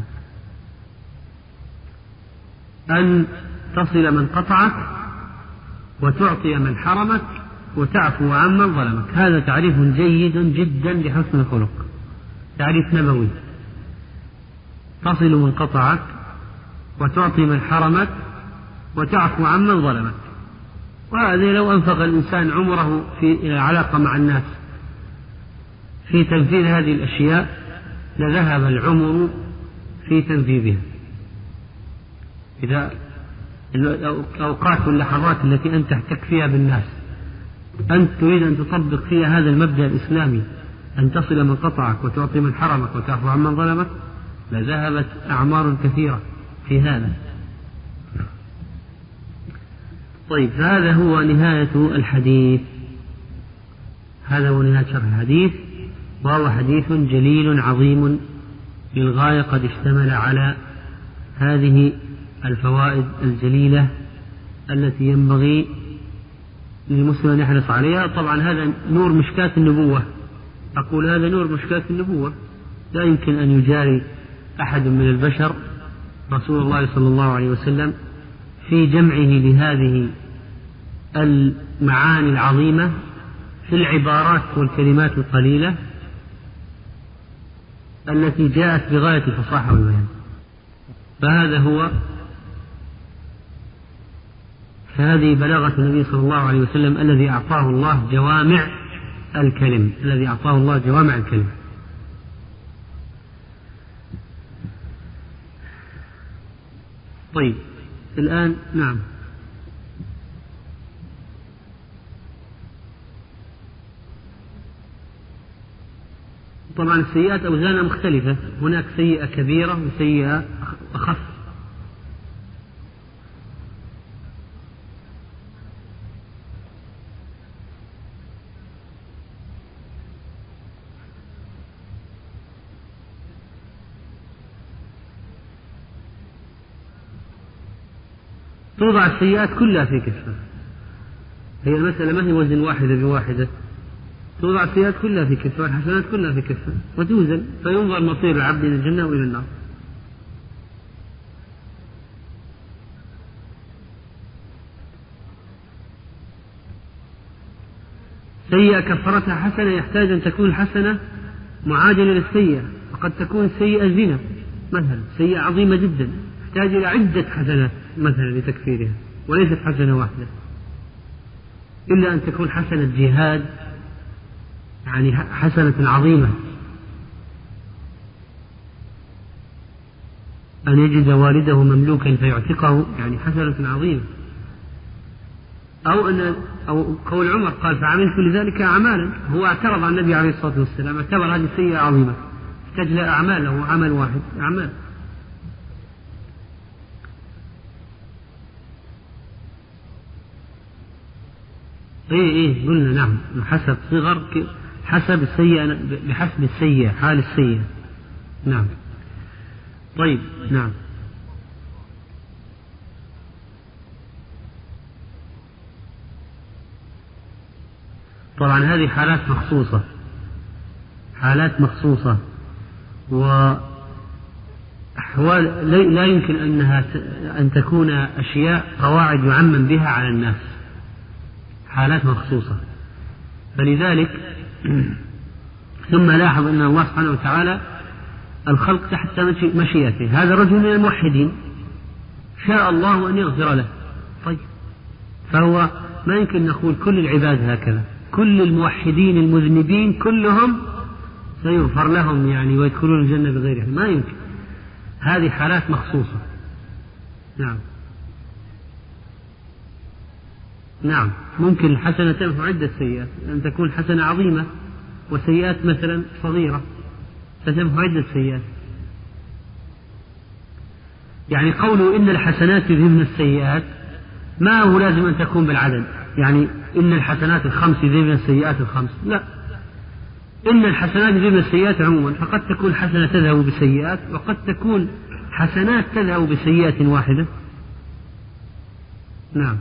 أن تصل من قطعك، وتعطي من حرمك، وتعفو عمن ظلمك. هذا تعريف جيد جدا لحسن الخلق، تعريف نبوي. تصل من قطعك، وتعطي من حرمك، وتعفو عمن ظلمك. وهذا لو أنفق الإنسان عمره في العلاقة مع الناس في تنفيذ هذه الأشياء لذهب العمر في تنفيذها. إذا الأوقات واللحظات التي أنت تحتك فيها بالناس أنت تريد أن تطبق فيها هذا المبدأ الإسلامي، أن تصل من قطعك، وتعطي من حرمك، وتعفو عمن ظلمك، لذهبت أعمار كثيرة في هذا. طيب، فهذا هو نهاية الحديث، هذا هو نهاية شرح الحديث، وهو حديث جليل عظيم للغاية، قد اشتمل على هذه الفوائد الجليلة التي ينبغي للمسلم أن يحرص عليها. طبعا هذا نور مشكاة النبوة، أقول هذا نور مشكاة النبوة، لا يمكن أن يجاري أحد من البشر رسول الله صلى الله عليه وسلم في جمعه لهذه المعاني العظيمة في العبارات والكلمات القليلة التي جاءت بغاية الفصاحة والبيان. فهذه بلاغة النبي صلى الله عليه وسلم الذي أعطاه الله جوامع الكلم. طيب الآن نعم، طبعا السيئات أوزانها مختلفة، هناك سيئة كبيرة وسيئة أخف. توضع السيئات كلها في كفة، هي المسألة ما هي وزن واحدة بواحدة، توضع السيئات كلها في كفة والحسنات كلها في كفة وتوزن، فينظر مصير العبد إلى الجنة وإلى النار. سيئة كفرتها حسنة، يحتاج أن تكون الحسنة معادلة للسيئة، وقد تكون سيئة زنا مثلا، سيئة عظيمة جدا تحتاج إلى عدة حسنات مثلا لتكفيرها، وليست حسنة واحدة، إلا أن تكون حسنة جهاد، يعني حسنة عظيمة، أن يجد والده مملوكا فيعتقه، يعني حسنة عظيمة. أو قول عمر قال فعملت لذلك أعمالا، هو اعترض على النبي عليه الصلاة والسلام، اعتبر هذه سيئة عظيمة تحتاج لها أعمال، له عمل واحد أعمال. إيه قلنا نعم، حسب صغر حسب السيئة، بحسب السيئة حال السيئة. نعم. طيب نعم. طبعا هذه حالات مخصوصة وأحوال لا يمكن أن تكون أشياء قواعد يعمم بها على الناس، حالات مخصوصة. فلذلك ثم لاحظ أن الله سبحانه وتعالى الخلق تحت مشيئته، هذا رجل من الموحدين شاء الله أن يغفر له، طيب فهو ما يمكن نقول كل العباد هكذا، كل الموحدين المذنبين كلهم سيغفر لهم يعني ويدخلون الجنة بغير حساب، ما يمكن، هذه حالات مخصوصة. نعم ممكن الحسنة تنفع عدة سيئات، أن تكون حسنة عظيمة وسيئات مثلا صغيرة فتنفع عدة سيئات. يعني قوله إن الحسنات يذهبن السيئات ما هو لازم أن تكون بالعدد، يعني إن الحسنات 5 يذهبن السيئات 5، لا، إن الحسنات يذهبن السيئات عموما، فقد تكون حسنة تذهب بسيئات، وقد تكون حسنات تذهب بسيئات واحدة. نعم.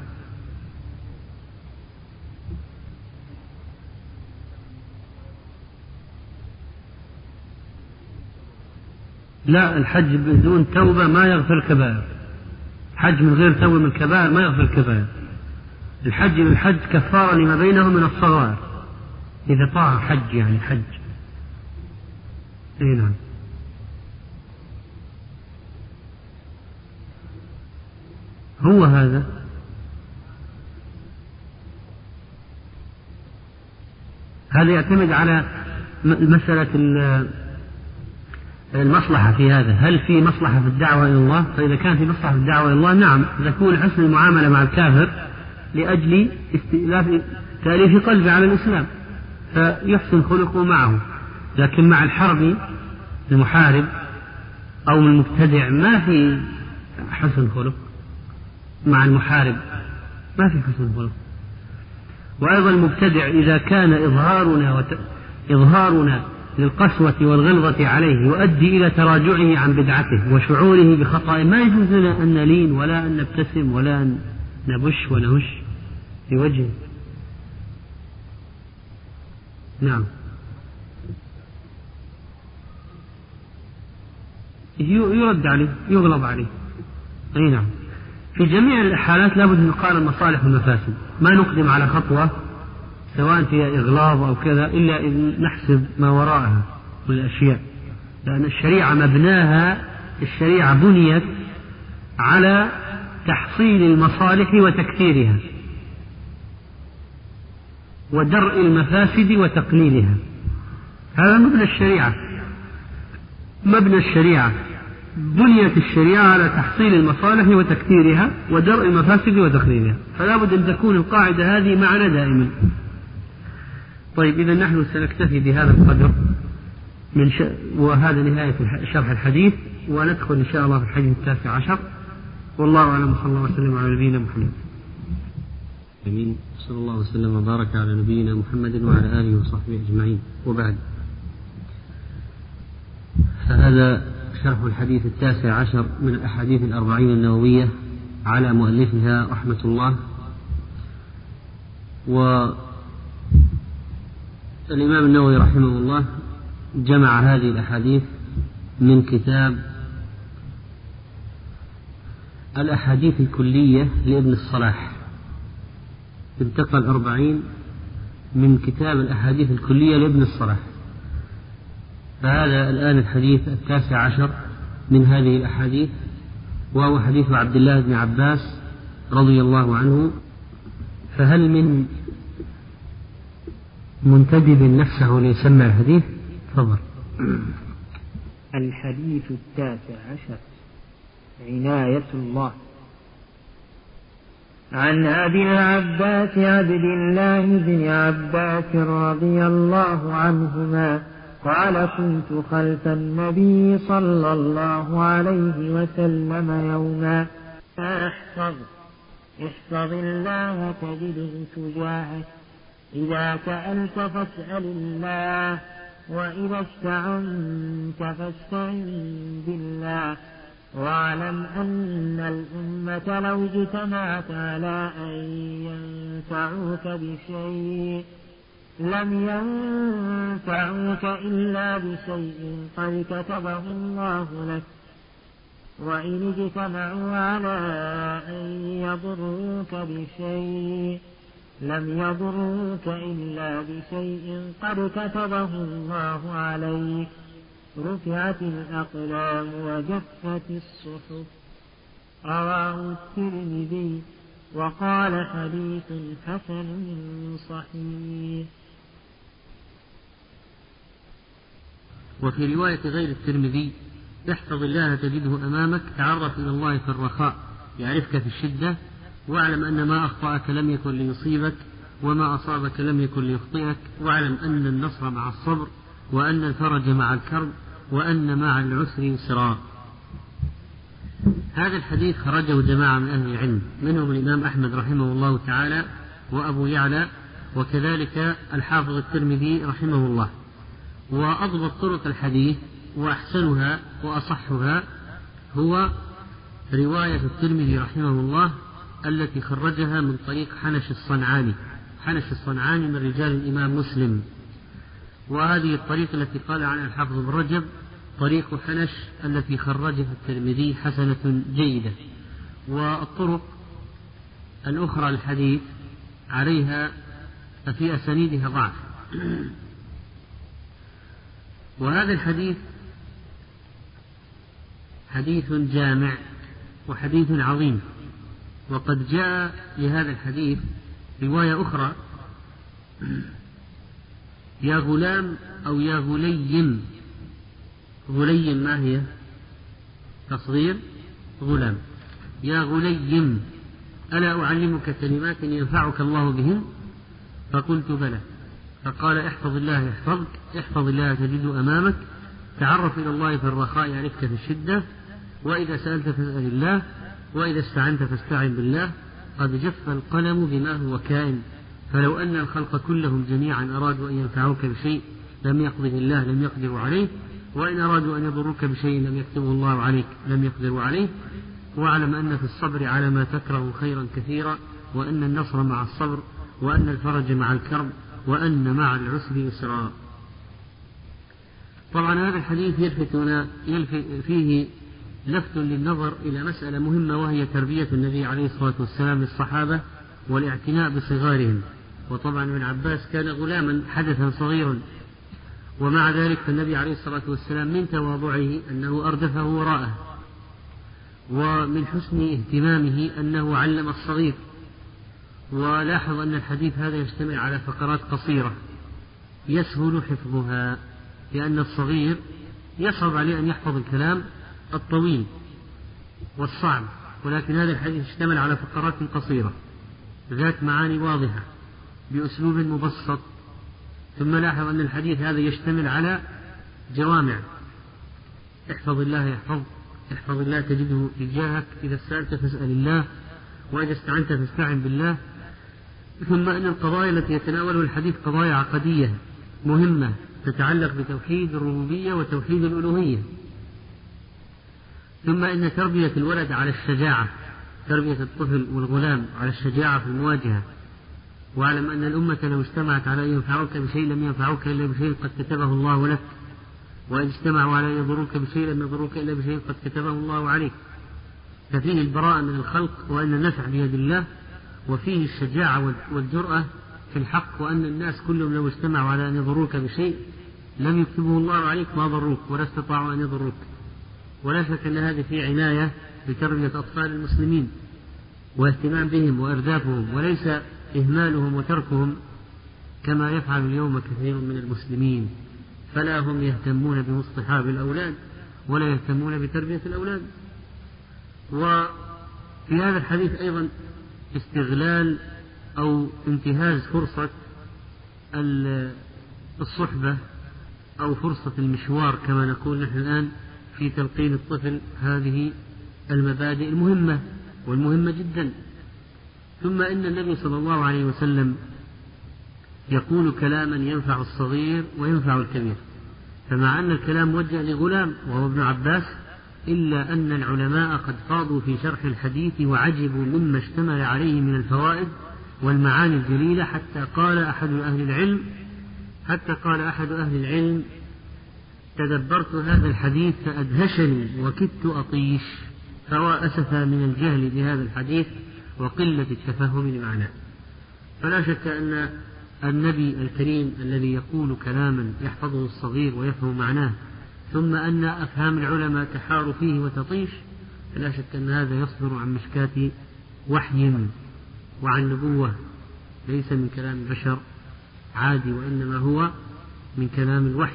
لا، الحج بدون توبة ما يغفر الكبائر، حج من غير توبة من الكبائر ما يغفر الكبائر. الحج للحج كفارة لما بينه من الصغائر، إذا طاع حج يعني حج. نعم. هو هذا يعتمد على مسألة المصلحة في هذا، هل في مصلحة في الدعوة إلى الله؟ فإذا كان في مصلحة في الدعوة إلى الله نعم، تكون حسن المعاملة مع الكافر لأجل استئلاف تأليف قلبه على الإسلام فيحسن خلقه معه، لكن مع الحرب المحارب أو المبتدع ما في حسن خلق، مع المحارب ما في حسن خلق. وأيضا المبتدع إذا كان إظهارنا للقسوة والغلظة عليه يؤدي إلى تراجعه عن بدعته وشعوره بخطأ، ما يجوز لنا أن نلين ولا أن نبتسم ولا أن نبش ونهش في وجهه، نعم. يرد عليه، يغلب عليه. أي نعم. في جميع الحالات لابد من قال المصالح والمفاسد، ما نقدم على خطوة سواء فيها إغلاظ أو كذا إلا إذ نحسب ما وراءها من الأشياء، لأن الشريعة بنيت على تحصيل المصالح وتكثيرها ودرء المفاسد وتقليلها. هذا مبنى الشريعة بنيت الشريعة على تحصيل المصالح وتكثيرها ودرء المفاسد وتقليلها، فلا بد أن تكون القاعدة هذه معنا دائما. طيب، إذا نحن سنكتفي بهذا القدر وهذا نهاية شرح الحديث، وندخل إن شاء الله في الحديث 19. والله أعلم، صلى الله وسلم على نبينا محمد. آمين. صلى الله وسلم وبارك على نبينا محمد وعلى آله وصحبه أجمعين، وبعد. فهذا شرح الحديث 19 من الأحاديث 40 النووية على مؤلفها رحمة الله. والإمام النووي رحمه الله جمع هذه الأحاديث من كتاب الأحاديث الكلية لابن الصلاح، انتقل 40 من كتاب الأحاديث الكلية لابن الصلاح. فهذا الآن الحديث 19 من هذه الأحاديث، وهو حديث عبد الله بن عباس رضي الله عنه. فهل من منتدب نفسه ليسمع الحديث؟ تفضل. الحديث 19 عناية الله. عن أبي العباس عبد الله بن عباس رضي الله عنهما قال: كنت خلف النبي صلى الله عليه وسلم يوما: احفظ الله تجده تجاهك، إذا سألت فاسأل الله، وإذا استعنت فاستعن بالله، واعلم أن الأمة لو اجتمعت على أن ينفعوك بشيء لم ينفعوك إلا بشيء قد كتبه الله لك، وإن اجتمعوا على أن يضروك بشيء لم يضروك إلا بشيء قد كتبه الله عليك، رفعت الأقلام وجفت الصحف. رواه الترمذي وقال: حديث حسن صحيح. وفي رواية غير الترمذي: احفظ الله تجده أمامك، تعرف إلى الله في الرخاء يعرفك في الشدة، واعلم أن ما أخطأك لم يكن ليصيبك، وما أصابك لم يكن ليخطئك، واعلم أن النصر مع الصبر، وأن الفرج مع الكرب، وأن مع العسر يسرا. هذا الحديث خرجه جماعة من أهل العلم، منهم الإمام أحمد رحمه الله تعالى وأبو يعلى، وكذلك الحافظ الترمذي رحمه الله. وأضبط طرق الحديث وأحسنها وأصحها هو رواية الترمذي رحمه الله التي خرجها من طريق حنش الصنعاني. حنش الصنعاني من رجال الإمام مسلم، وهذه الطريقة التي قال عنها الحافظ ابن رجب طريق حنش التي خرجها الترمذي حسنة جيدة. والطرق الأخرى الحديث عليها في أسانيدها ضعف. وهذا الحديث حديث جامع وحديث عظيم. وقد جاء لهذا الحديث رواية أخرى: يا غلام أو يا غليم. غليم ما هي؟ تصغير غلام. يا غليم ألا أعلمك كلمات ينفعك الله بهن؟ فقلت بلى. فقال: احفظ الله يحفظك، احفظ الله تجده أمامك، تعرف إلى الله في الرخاء يعرفك في الشدة، وإذا سألت فاسأل الله، وإذا استعنت فاستعن بالله، قد جف القلم بما هو كائن، فلو أن الخلق كلهم جميعا أرادوا أن ينفعوك بشيء لم يقضه الله لم يقدروا عليه، وإن أرادوا أن يضروك بشيء لم يكتبه الله عليك لم يقدروا عليه. واعلم أن في الصبر على ما تكره خيرا كثيرا، وأن النصر مع الصبر، وأن الفرج مع الكرب، وأن مع العسر يسرا. طبعا هذا الحديث يلفت فيه لفت للنظر إلى مسألة مهمة، وهي تربية النبي عليه الصلاة والسلام للصحابة والاعتناء بصغارهم. وطبعا ابن عباس كان غلاما حدثا صغيرا، ومع ذلك فالنبي عليه الصلاة والسلام من تواضعه أنه أردفه وراءه، ومن حسن اهتمامه أنه علم الصغير. ولاحظ أن الحديث هذا يشتمل على فقرات قصيرة يسهل حفظها، لأن الصغير يصعب عليه أن يحفظ الكلام الطويل والصعب، ولكن هذا الحديث اشتمل على فقرات قصيرة ذات معاني واضحة بأسلوب مبسط. ثم لاحظ أن الحديث هذا يشتمل على جوامع: احفظ الله يحفظ، احفظ الله تجده تجاهك، إذا سألت فاسأل الله، وإذا استعنت فاستعن بالله. ثم أن القضايا التي يتناولها الحديث قضايا عقدية مهمة تتعلق بتوحيد الربوبية وتوحيد الألوهية. ثم أن تربية الولد على الشجاعة، تربية الطفل والغلام على الشجاعة في المواجهة. واعلم أن الأمة لو اجتمعت على أن ينفعوك بشيء لم ينفعوك إلا بشيء قد كتبه الله لك، وإن اجتمعوا على أن يضروك بشيء لم يضروك إلا بشيء قد كتبه الله عليك. ففيه البراءة من الخلق، وأن النفع بيد الله، وفيه الشجاعة والجرأة في الحق، وأن الناس كلهم لو اجتمعوا على أن يضروك بشيء لم يكتبه الله عليك ما ضروك ولا استطاعوا أن يضروك. ولا شك أن هذه في عناية بتربية أطفال المسلمين واهتمام بهم وإردافهم، وليس إهمالهم وتركهم كما يفعل اليوم كثير من المسلمين، فلا هم يهتمون بمصطحاب الأولاد ولا يهتمون بتربية الأولاد. وفي هذا الحديث أيضا استغلال أو انتهاز فرصة الصحبة أو فرصة المشوار كما نقول نحن الآن في تلقين الطفل هذه المبادئ المهمة والمهمة جدا. ثم إن النبي صلى الله عليه وسلم يقول كلاما ينفع الصغير وينفع الكبير، فمع أن الكلام موجه لغلام وهو ابن عباس، إلا أن العلماء قد خاضوا في شرح الحديث وعجبوا مما اشتمل عليه من الفوائد والمعاني الجليلة، حتى قال أحد أهل العلم: تدبرت هذا الحديث فأدهشني وكدت أطيش، فوا أسفا من الجهل بهذا الحديث وقلة التفهم لمعناه. فلا شك أن النبي الكريم الذي يقول كلاما يحفظه الصغير ويفهم معناه، ثم أن أفهام العلماء تحار فيه وتطيش، فلا شك أن هذا يصدر عن مشكاة وحي وعن نبوة، ليس من كلام البشر عادي، وإنما هو من كلام الوحي.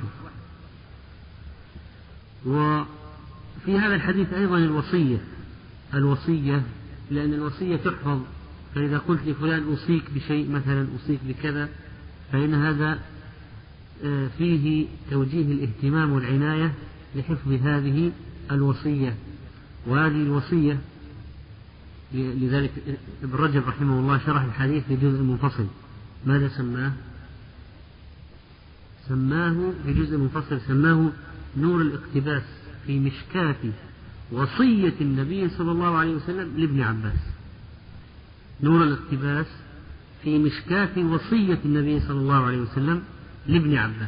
وفي هذا الحديث أيضا الوصية، لأن الوصية تحفظ، فإذا قلت لفلان أوصيك بشيء، مثلا أوصيك بكذا، فإن هذا فيه توجيه الاهتمام والعناية لحفظ هذه الوصية. وهذه الوصية لذلك ابن رجب رحمه الله شرح الحديث في جزء منفصل. ماذا سماه في جزء منفصل، سماه نور الاقتباس في مشكاة وصية النبي صلى الله عليه وسلم لابن عباس. نور الاقتباس في مشكاة وصية النبي صلى الله عليه وسلم لابن عباس،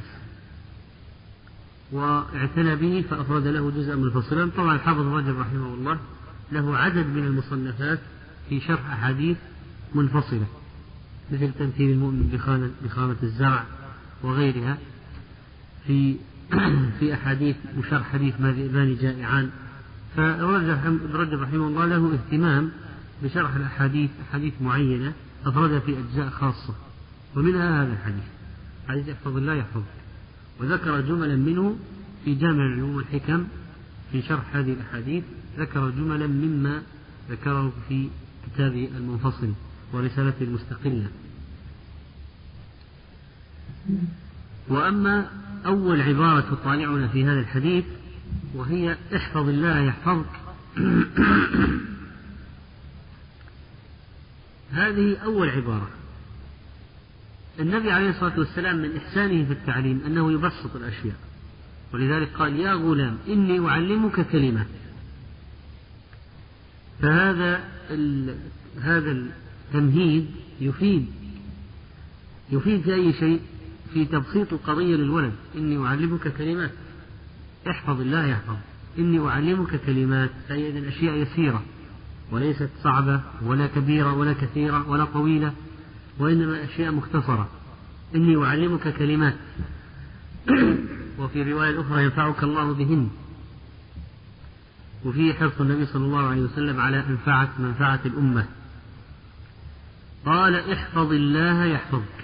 واعتنى به فأفرد له جزءا منفصلا. طبعا الحافظ رجب رحمه الله له عدد من المصنفات في شرح أحاديث منفصلة، مثل تمثيل المؤمن بخانة الزرع وغيرها في أحاديث وشرح حديث ما ذئبان جائعان. فرجب رحمه الله له اهتمام بشرح الأحاديث، أحاديث معينة أفردها في أجزاء خاصة، ومنها هذا حديث احفظ الله يحفظ، وذكر جملا منه في جامع العلوم والحكم في شرح هذه الأحاديث، ذكر جملا مما ذكره في كتابه المنفصل ورسالته المستقلة. وأما أول عبارة تطالعنا في هذا الحديث وهي احفظ الله يحفظك، هذه أول عبارة. النبي عليه الصلاة والسلام من إحسانه في التعليم أنه يبسط الأشياء، ولذلك قال: يا غلام إني أعلمك كلمة. فهذا التمهيد يفيد يفيد في أي شيء؟ في تبسيط القضية للولد. إني أعلمك كلمات، احفظ الله يحفظ. إني أعلمك كلمات، فهي إذن أشياء يسيرة وليست صعبة ولا كبيرة ولا كثيرة ولا طويلة، وإنما أشياء مختصرة. إني أعلمك كلمات. وفي رواية أخرى ينفعك الله بهن. وفيه حرص النبي صلى الله عليه وسلم على منفعة الأمة. قال احفظ الله يحفظك.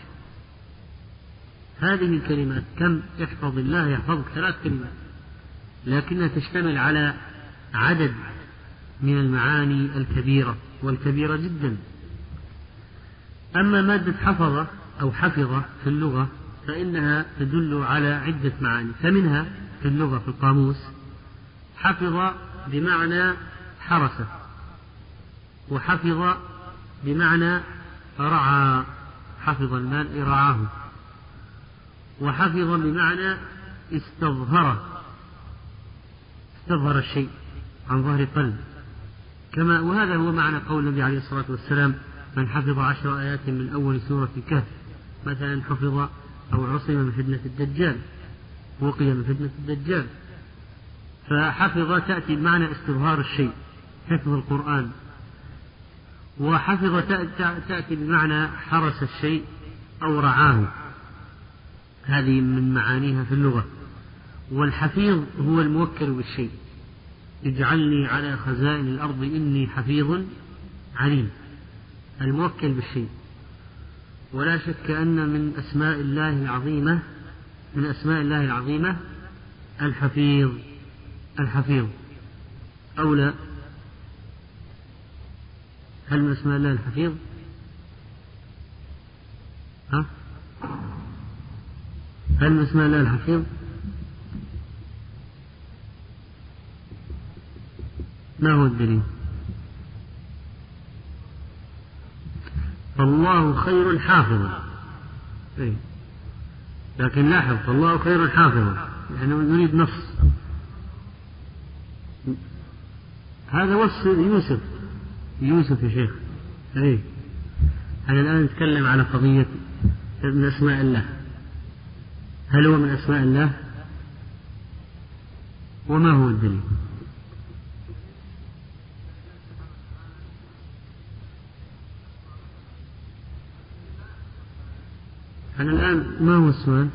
هذه الكلمات كم؟ احفظ الله يحفظك 3 كلمات، لكنها تشتمل على عدد من المعاني الكبيرة والكبيرة جدا. أما مادة حفظ أو حفظ في اللغة فإنها تدل على عدة معاني، فمنها في اللغة في القاموس حفظ بمعنى حرس، وحفظ بمعنى رعى، حفظ المال رعاه، وحفظ بمعنى استظهر الشيء عن ظهر قلب، كما وهذا هو معنى قول النبي عليه الصلاة والسلام من حفظ 10 آيات من أول سورة الكهف مثلا حفظ أو عصم من فتنة الدجال، وقي من فتنة الدجال. فحفظ تأتي بمعنى استظهار الشيء، حفظ القرآن. وحفظ تأتي بمعنى حرس الشيء أو رعاه، هذه من معانيها في اللغة. والحفيظ هو الموكل بالشيء، اجعلني على خزائن الأرض إني حفيظ عليم، الموكل بالشيء. ولا شك أن من أسماء الله العظيمة الحفيظ أو لا؟ هل من أسماء الله الحفيظ؟ هل من أسماء الله الحفيظ؟ ما هو الدليل؟ فالله خير حافظا، لكن لاحظ فالله خير حافظا، يعني نريد نص. هذا وصف يوسف يا شيخ. أنا الآن نتكلم على قضية من أسماء الله، هل هو من أسماء الله؟ وما هو الدليل؟ أنا الآن ما هو السؤال؟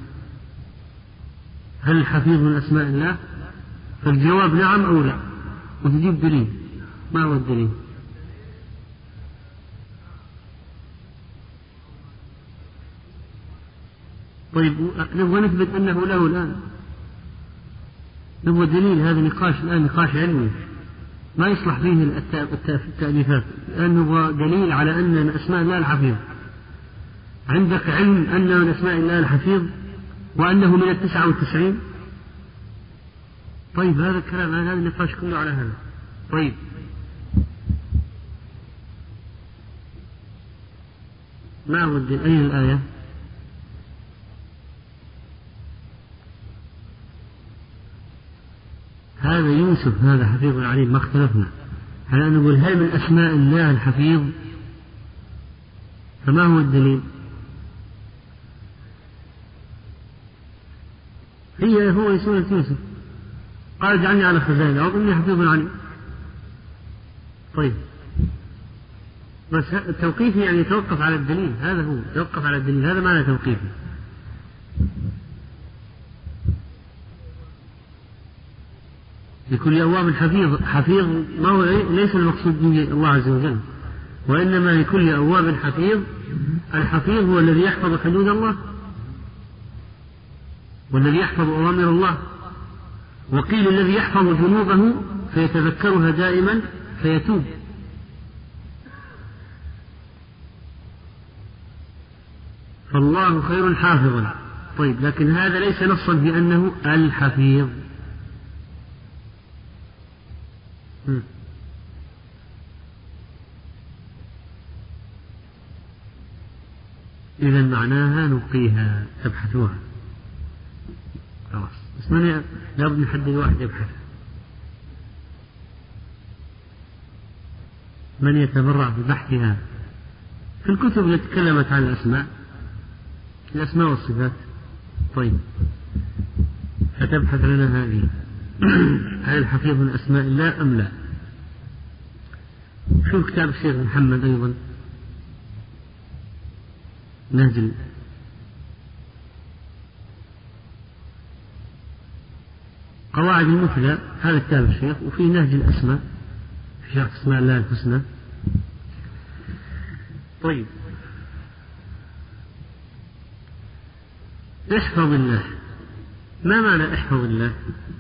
هل الحفيظ من أسماء الله؟ فالجواب نعم أو لا، وتجيب دليل. ما هو الدليل؟ طيب نبغى نثبت أنه له الآن، نبغى دليل. هذا نقاش الآن، نقاش علمي ما يصلح فيه التأليفات. الآن نبغى دليل على أن من أسماء الله الحفيظ. عندك علم أن من أسماء الله الحفيظ وأنه من 99؟ طيب هذا الكلام، هذا النقاش كله على هذا. طيب ما هو الدليل؟ أين الآية؟ هذا يوسف هذا حفيظ عليم، ما اختلفنا. على أن نقول هل من أسماء الله الحفيظ؟ فما هو الدليل؟ هو سورة يوسف قال اجعلني على خزائن الأرض إني حفيظ عليم. طيب بس التوقيفي يعني يتوقف على الدليل، هذا هو يتوقف على الدليل، هذا معنى توقيفي. لكل أواب حفيظ ما هو ليس المقصود به الله عز وجل، وإنما لكل أواب حفيظ. الحفيظ هو الذي يحفظ حدود الله والذي يحفظ أوامر الله. وقيل الذي يحفظ ذنوبه فيتذكرها دائما فيتوب. فالله خير حافظا. طيب لكن هذا ليس نصا في أنه الحفيظ. إذا معناها نبقيها تبحثوها خلاص، بس لابد نحدد واحد يبحث. من يتبرع ببحثها في الكتب التي تكلمت عن الأسماء الأسماء والصفات. طيب، فتبحث لنا هذه هل الحفيظ من أسماء الله أم لا؟ شوف كتاب الشيخ محمد أيضا نهج قواعد المثلى، هذا كتاب الشيخ، وفي نهج الأسماء في شرح أسماء الله الحسنى. طيب، احفظ الله. ما معنى احفظ الله؟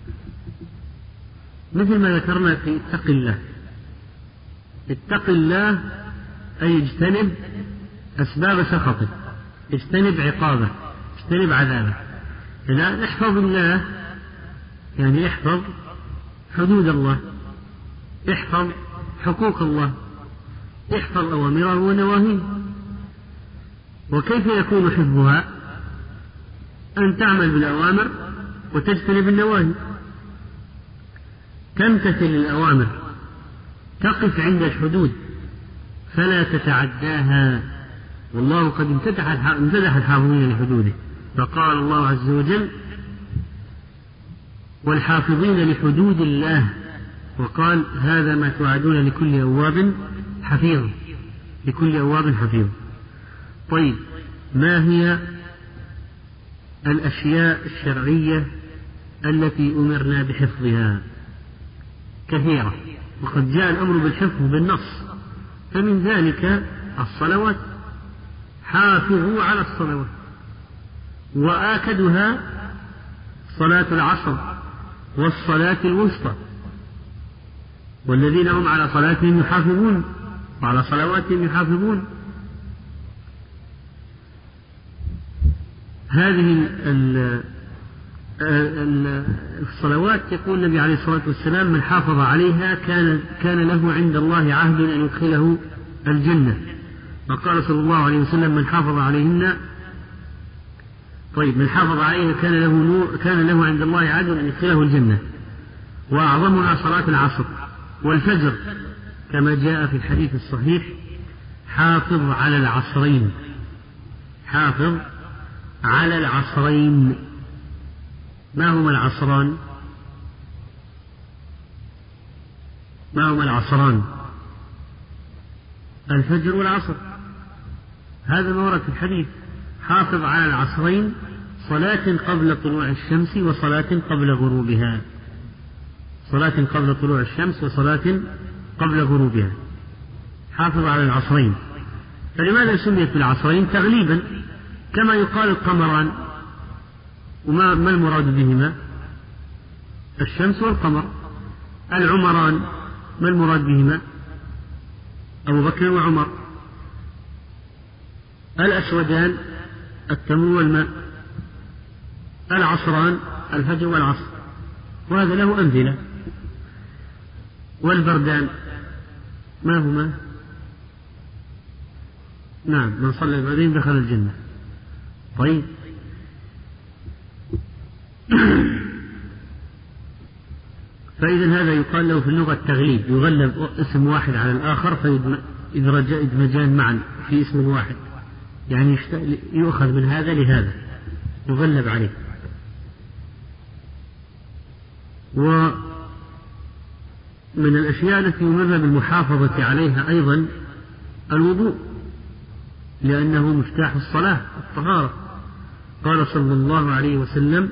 مثل ما ذكرنا في اتق الله. اتق الله أي اجتنب أسباب سخطه، اجتنب عقابه، اجتنب عذابه. لا، احفظ الله يعني احفظ حدود الله، احفظ حقوق الله، احفظ أوامره ونواهيه. وكيف يكون حفظها؟ أن تعمل بالأوامر وتجتنب النواهي، تمتثل الأوامر، تقف عند الحدود فلا تتعداها. والله قد امتدح الحافظين لحدوده، فقال الله عز وجل: والحافظين لحدود الله، وقال: هذا ما توعدون لكل أواب حفيظ، لكل أواب حفيظ. طيب، ما هي الأشياء الشرعية التي أمرنا بحفظها؟ كثيرة، وقد جاء الأمر بالحفظ بالنص، فمن ذلك الصلوات، حافظوا على الصلوات، وآكدها صلاة العصر والصلاة الوسطى، والذين هم على صلاتهم يحافظون وعلى صلواتهم يحافظون. هذه الصلوات يقول النبي عليه الصلاة والسلام: من حافظ عليها كان له عند الله عهد أن يدخله الجنة. وقال صلى الله عليه وسلم: من حافظ عليهن، طيب، من حافظ عليها كان له عند الله عهد أن يدخله الجنة. وأعظمها صلاة العصر والفجر، كما جاء في الحديث الصحيح: حافظ على العصرين، حافظ على العصرين. ما هما العصران؟ ما هما العصران؟ الفجر والعصر، هذا ما ورد في الحديث: حافظ على العصرين، صلاة قبل طلوع الشمس وصلاة قبل غروبها، صلاة قبل طلوع الشمس وصلاة قبل غروبها، حافظ على العصرين. فلماذا سميت بالعصرين؟ تغليبا، كما يقال القمران، وما المراد بهما؟ الشمس والقمر. العمران، ما المراد بهما؟ أبو بكر وعمر. الأسودان، التمر والماء. العصران، الفجر والعصر، وهذا له أمثلة. والبردان ما هما؟ نعم، من صلى البردين دخل الجنة. طيب، فإذا هذا يقال له في اللغة التغليب، يغلب اسم واحد على الآخر فيدمجان معا في اسم واحد، يعني يؤخذ من هذا لهذا، يغلب عليه. ومن الأشياء التي أمرنا بالمحافظة عليها أيضا الوضوء، لأنه مفتاح الصلاة، الطهارة. قال صلى الله عليه وسلم: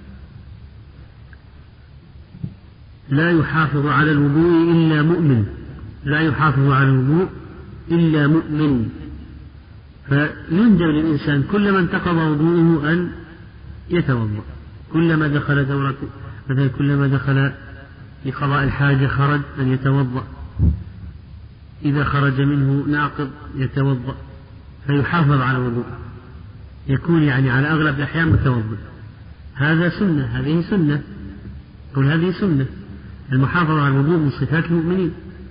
لا يحافظ على الوضوء إلا مؤمن، لا يحافظ على الوضوء إلا مؤمن. فيندب للإنسان كلما انتقض وضوءه أن يتوضأ، كلما دخل دورة، مثلا كلما دخل لقضاء الحاجة خرج أن يتوضأ، إذا خرج منه ناقض يتوضأ، فيحافظ على الوضوء، يكون يعني على أغلب الأحيان متوضأ. هذا سنة، هذه سنة، قل هذه سنة. المحافظة على الوضوء من صفات المؤمنين.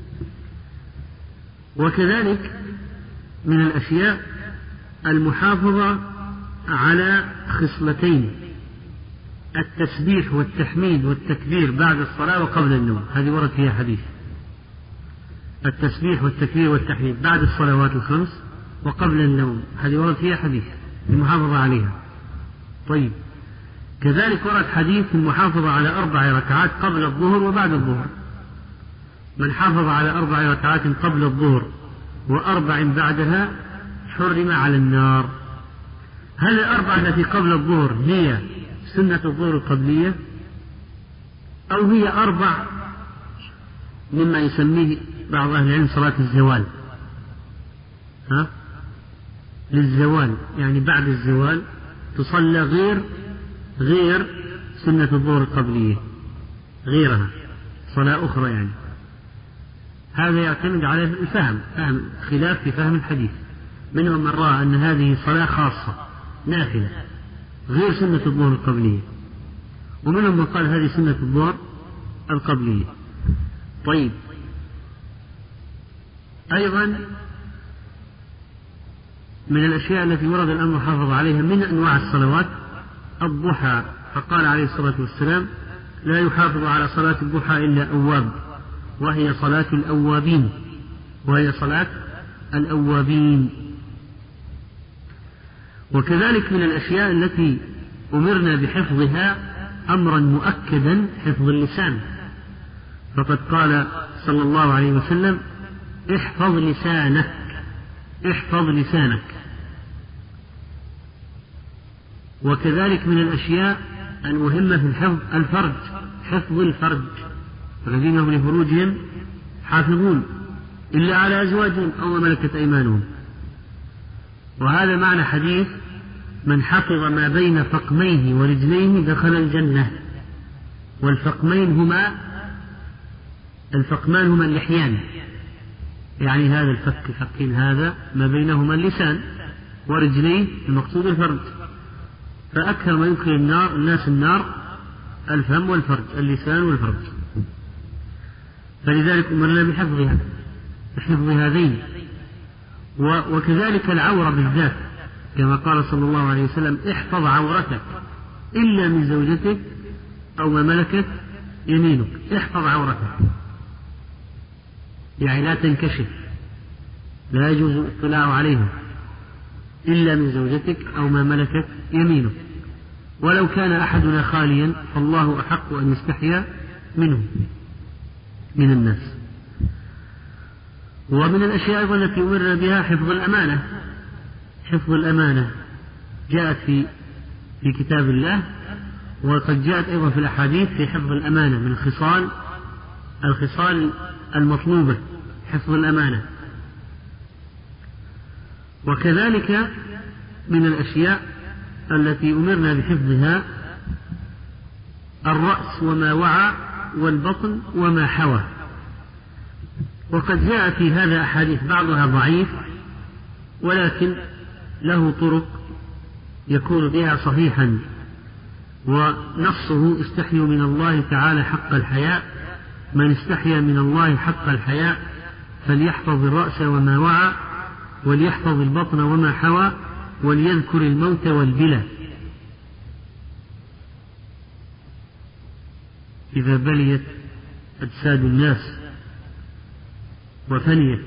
وكذلك من الأشياء المحافظة على خصلتين: التسبيح والتحميد والتكبير بعد الصلاة وقبل النوم، هذه ورد فيها حديث. التسبيح والتكبير والتحميد بعد الصلوات الخمس وقبل النوم، هذه ورد فيها حديث. المحافظة عليها. طيب، كذلك ورد حديث المحافظة على 4 ركعات قبل الظهر وبعد الظهر. من حافظ على 4 ركعات قبل الظهر و4 بعدها حرم على النار. هل 4 التي قبل الظهر هي سنة الظهر القبلية، أو هي 4 مما يسميه بعض أهل العلم صلاة الزوال؟ للزوال، يعني بعد الزوال تصلى غير سنة الظهر القبلية، غيرها صلاة أخرى يعني. هذا يعتمد على الفهم، خلاف في فهم الحديث. منهم من رأى أن هذه صلاة خاصة نافلة غير سنة الظهر القبلية، ومنهم من قال هذه سنة الظهر القبلية. طيب، أيضا من الأشياء التي ورد الأمر محافظ عليها من أنواع الصلوات الضحى، فقال عليه الصلاة والسلام: لا يحافظ على صلاة الضحى إلا أواب، وهي صلاة الأوابين. وكذلك من الأشياء التي أمرنا بحفظها أمرا مؤكدا حفظ اللسان، فقد قال صلى الله عليه وسلم: احفظ لسانك. وكذلك من الأشياء المهمة في الحفظ حفظ الفرج، الذين هم لفروجهم حافظون إلا على أزواجهم أو ما ملكت أيمانهم. وهذا معنى حديث: من حفظ ما بين فقميه ورجليه دخل الجنة. والفقمان هما اللحيان، يعني هذا الفكين هذا ما بينهما اللسان، ورجليه المقصود الفرج. فأكثر ما يدخل الناس النار الفم والفرج، اللسان والفرج. فلذلك أمرنا بحفظ هذين. وكذلك العورة بالذات، كما قال صلى الله عليه وسلم: احفظ عورتك إلا من زوجتك أو ما ملكت يمينك. احفظ عورتك يعني لا تنكشف، لا يجوز الاطلاع عليها إلا من زوجتك أو ما ملكت يمينك. ولو كان أحدنا خاليا فالله أحق أن يستحيا منه من الناس. ومن الأشياء أيضا التي أمرنا بها حفظ الأمانة جاءت في كتاب الله، وقد جاءت أيضا في الأحاديث في حفظ الأمانة من الخصال المطلوبة، حفظ الأمانة. وكذلك من الأشياء التي أمرنا بحفظها الرأس وما وعى، والبطن وما حوى. وقد جاء في هذا أحاديث بعضها ضعيف، ولكن له طرق يكون بها صحيحا، ونصه: استحيوا من الله تعالى حق الحياء، من استحيا من الله حق الحياء فليحفظ الرأس وما وعى، وليحفظ البطن وما حوى، وليذكر الموت والبلى. إذا بليت أجساد الناس وفنيت،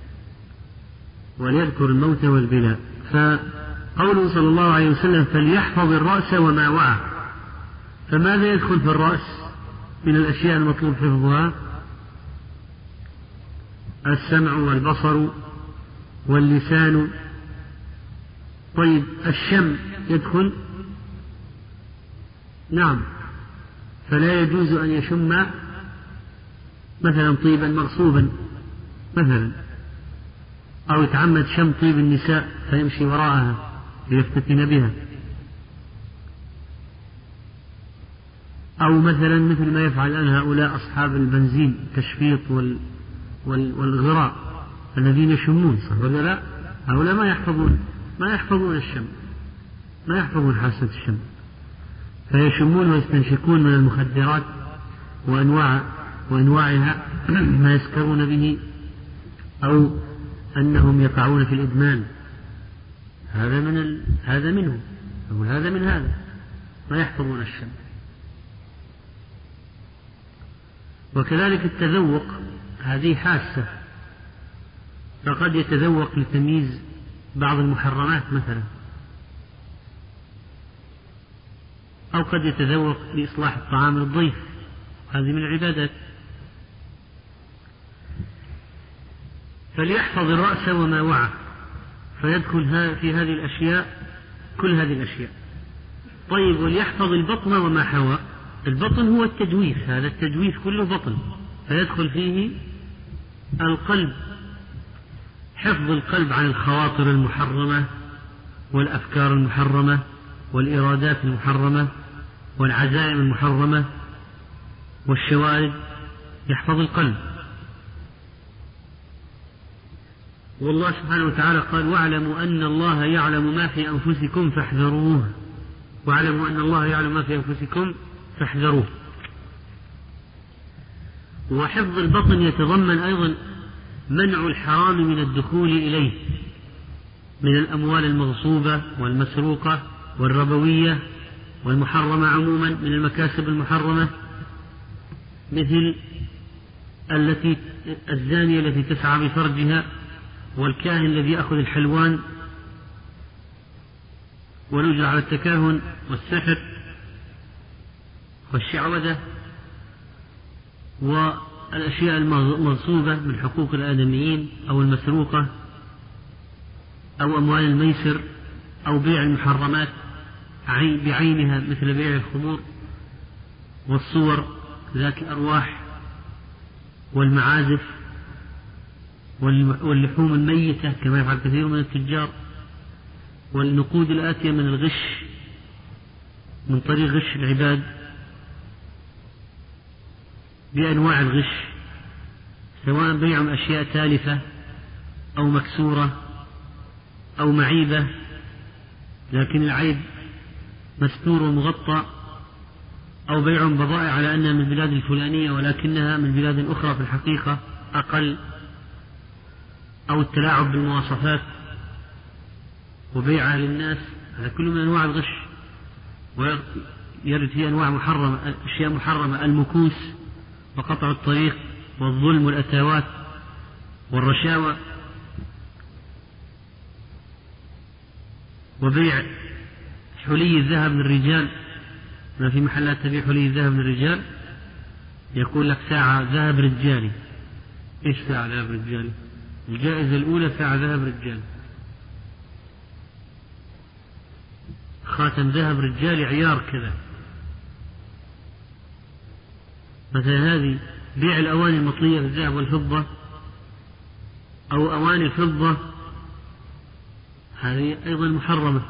وليذكر الموت والبلى. فقوله صلى الله عليه وسلم: فليحفظ الرأس وما وعى. فماذا يدخل في الرأس من الأشياء المطلوب حفظها؟ السمع والبصر واللسان. طيب، الشم يدخل؟ نعم. فلا يجوز أن يشم مثلا طيبا مغصوبا مثلا، أو يتعمد شم طيب النساء فيمشي وراءها ليفتتن بها، أو مثلا مثل ما يفعل الآن هؤلاء أصحاب البنزين التشفيط والغراء الذين يشمون، صح ولا لا؟ هؤلاء ما يحفظون الشم، ما يحفظون حاسة الشم، فيشمون ويستنشقون من المخدرات وأنواعها ما يسكرون به، أو أنهم يقعون في الإدمان. هذا منه، أو هذا من هذا، ما يحفظون الشم. وكذلك التذوق، هذه حاسة، فقد يتذوق لتمييز بعض المحرمات مثلا، أو قد يتذوق لإصلاح الطعام للضيف، هذه من العبادات. فليحفظ الرأس وما وعى، فيدخل في هذه الأشياء كل هذه الأشياء. طيب، وليحفظ البطن وما حوى. البطن هو التجويف، هذا التجويف كله بطن، فيدخل فيه القلب، حفظ القلب عن الخواطر المحرمة والأفكار المحرمة والإرادات المحرمة والعزائم المحرمة والشوائب، يحفظ القلب. والله سبحانه وتعالى قال: واعلموا أن الله يعلم ما في أنفسكم فاحذروه. واعلموا أن الله يعلم ما في أنفسكم فاحذروه. وحفظ البطن يتضمن أيضا منع الحرام من الدخول إليه من الأموال المغصوبة والمسروقة والربوية والمحرمة عموما، من المكاسب المحرمة، مثل الزانية التي تسعى بفرجها، والكاهن الذي يأخذ الحلوان والأجر على التكاهن والسحر والشعوذة، والأشياء المغصوبة من حقوق الآدميين أو المسروقة أو أموال الميسر أو بيع المحرمات بعينها مثل بيع الخمور والصور ذات الأرواح والمعازف واللحوم الميتة كما يفعل كثير من التجار، والنقود الآتية من الغش من طريق غش العباد بأنواع الغش، سواء بيع أشياء تالفة أو مكسورة أو معيبة لكن العيب مستور ومغطى، أو بيع بضائع على أنها من البلاد الفلانية ولكنها من بلاد أخرى في الحقيقة أقل، أو التلاعب بالمواصفات وبيعها للناس، هذا كله من أنواع الغش. ويرد فيه أنواع محرمة، أشياء محرمة، المكوس وقطع الطريق والظلم والأتاوات والرشاوى، وبيع حلي الذهب للرجال. ما في محلات تبيع حلي الذهب للرجال، يقول لك ساعة ذهب رجالي. إيش ساعة ذهب رجالي؟ الجائزة الأولى ساعة ذهب رجالي، خاتم ذهب رجالي عيار كذا. مثلا هذه بيع الأواني المطلية بالذهب والفضة أو أواني الفضة، هذه أيضا محرمة.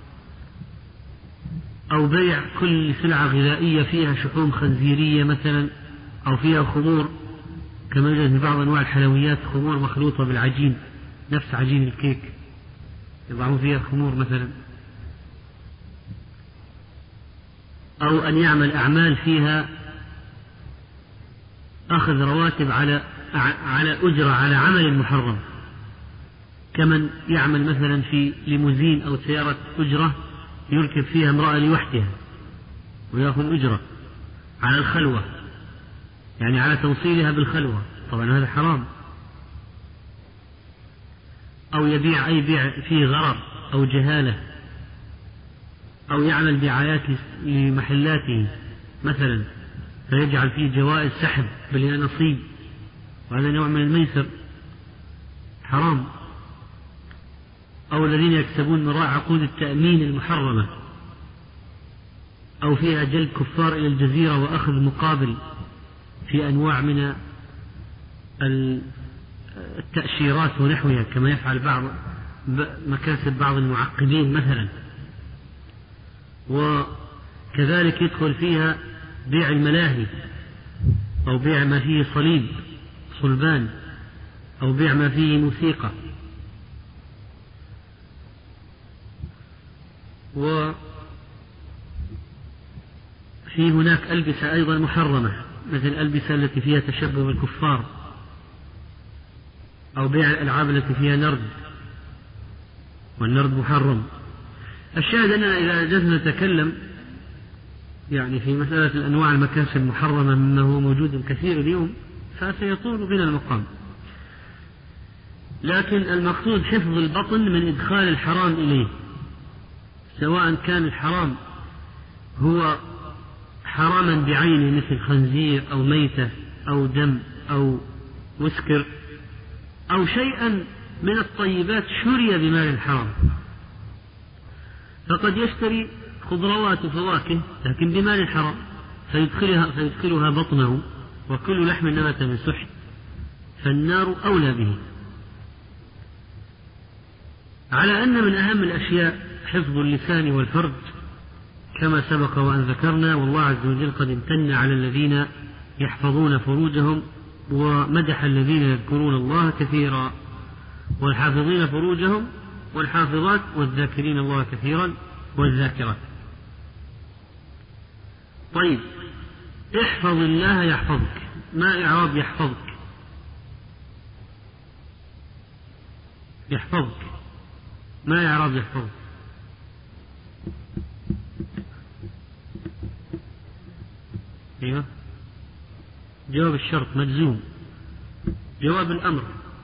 أو بيع كل سلعة غذائية فيها شحوم خنزيرية مثلا، أو فيها خمور كما يوجد في بعض أنواع الحلويات، خمور مخلوطة بالعجين نفس عجين الكيك يضعون فيها خمور مثلا. أو أن يعمل أعمال فيها أخذ رواتب على أجرة على عمل محرم، كمن يعمل مثلا في ليموزين أو سيارة أجرة يركب فيها امرأة لوحدها ويأخذ أجرة على الخلوة، يعني على توصيلها بالخلوة، طبعا هذا حرام. أو يبيع أي بيع فيه غرر أو جهالة، أو يعمل دعايات لمحلاته مثلا فيجعل فيه جوائز سحب باليانصيب، وهذا نوع من الميسر حرام. أو الذين يكسبون من وراء عقود التأمين المحرمة، أو فيها جلب كفار إلى الجزيرة وأخذ مقابل في أنواع من التأشيرات ونحوها كما يفعل بعض مكاسب بعض المعقدين مثلا. وكذلك يدخل فيها بيع الملاهي، أو بيع ما فيه صلبان، أو بيع ما فيه موسيقى. وفي هناك ألبسة أيضا محرمة، مثل الألبسة التي فيها تشبه بالكفار، أو بيع الألعاب التي فيها نرد، والنرد محرم. الشاهد أننا إذا جلسنا نتكلم يعني في مسألة الأنواع المكاسب المحرمة مما هو موجود كثير اليوم فسيطول بنا المقام، لكن المقصود حفظ البطن من إدخال الحرام إليه، سواء كان الحرام هو حراما بعينه مثل خنزير أو ميتة أو دم أو مسكر أو شيئا من الطيبات شري بمال الحرام، فقد يشتري خضروات وفواكه لكن بمال الحرام فيدخلها بطنه، وكل لحم نبت من سحت فالنار أولى به. على أن من أهم الأشياء حفظ اللسان والفرج كما سبق وأن ذكرنا، والله عز وجل قد امتن على الذين يحفظون فروجهم ومدح الذين يذكرون الله كثيرا، والحافظين فروجهم والحافظات والذاكرين الله كثيرا والذاكرات. طيب، احفظ الله يحفظك، ما إعراب يحفظك؟ يحفظك ما إعراب يحفظك؟ ايوه، جواب الشرط مجزوم. جواب الأمر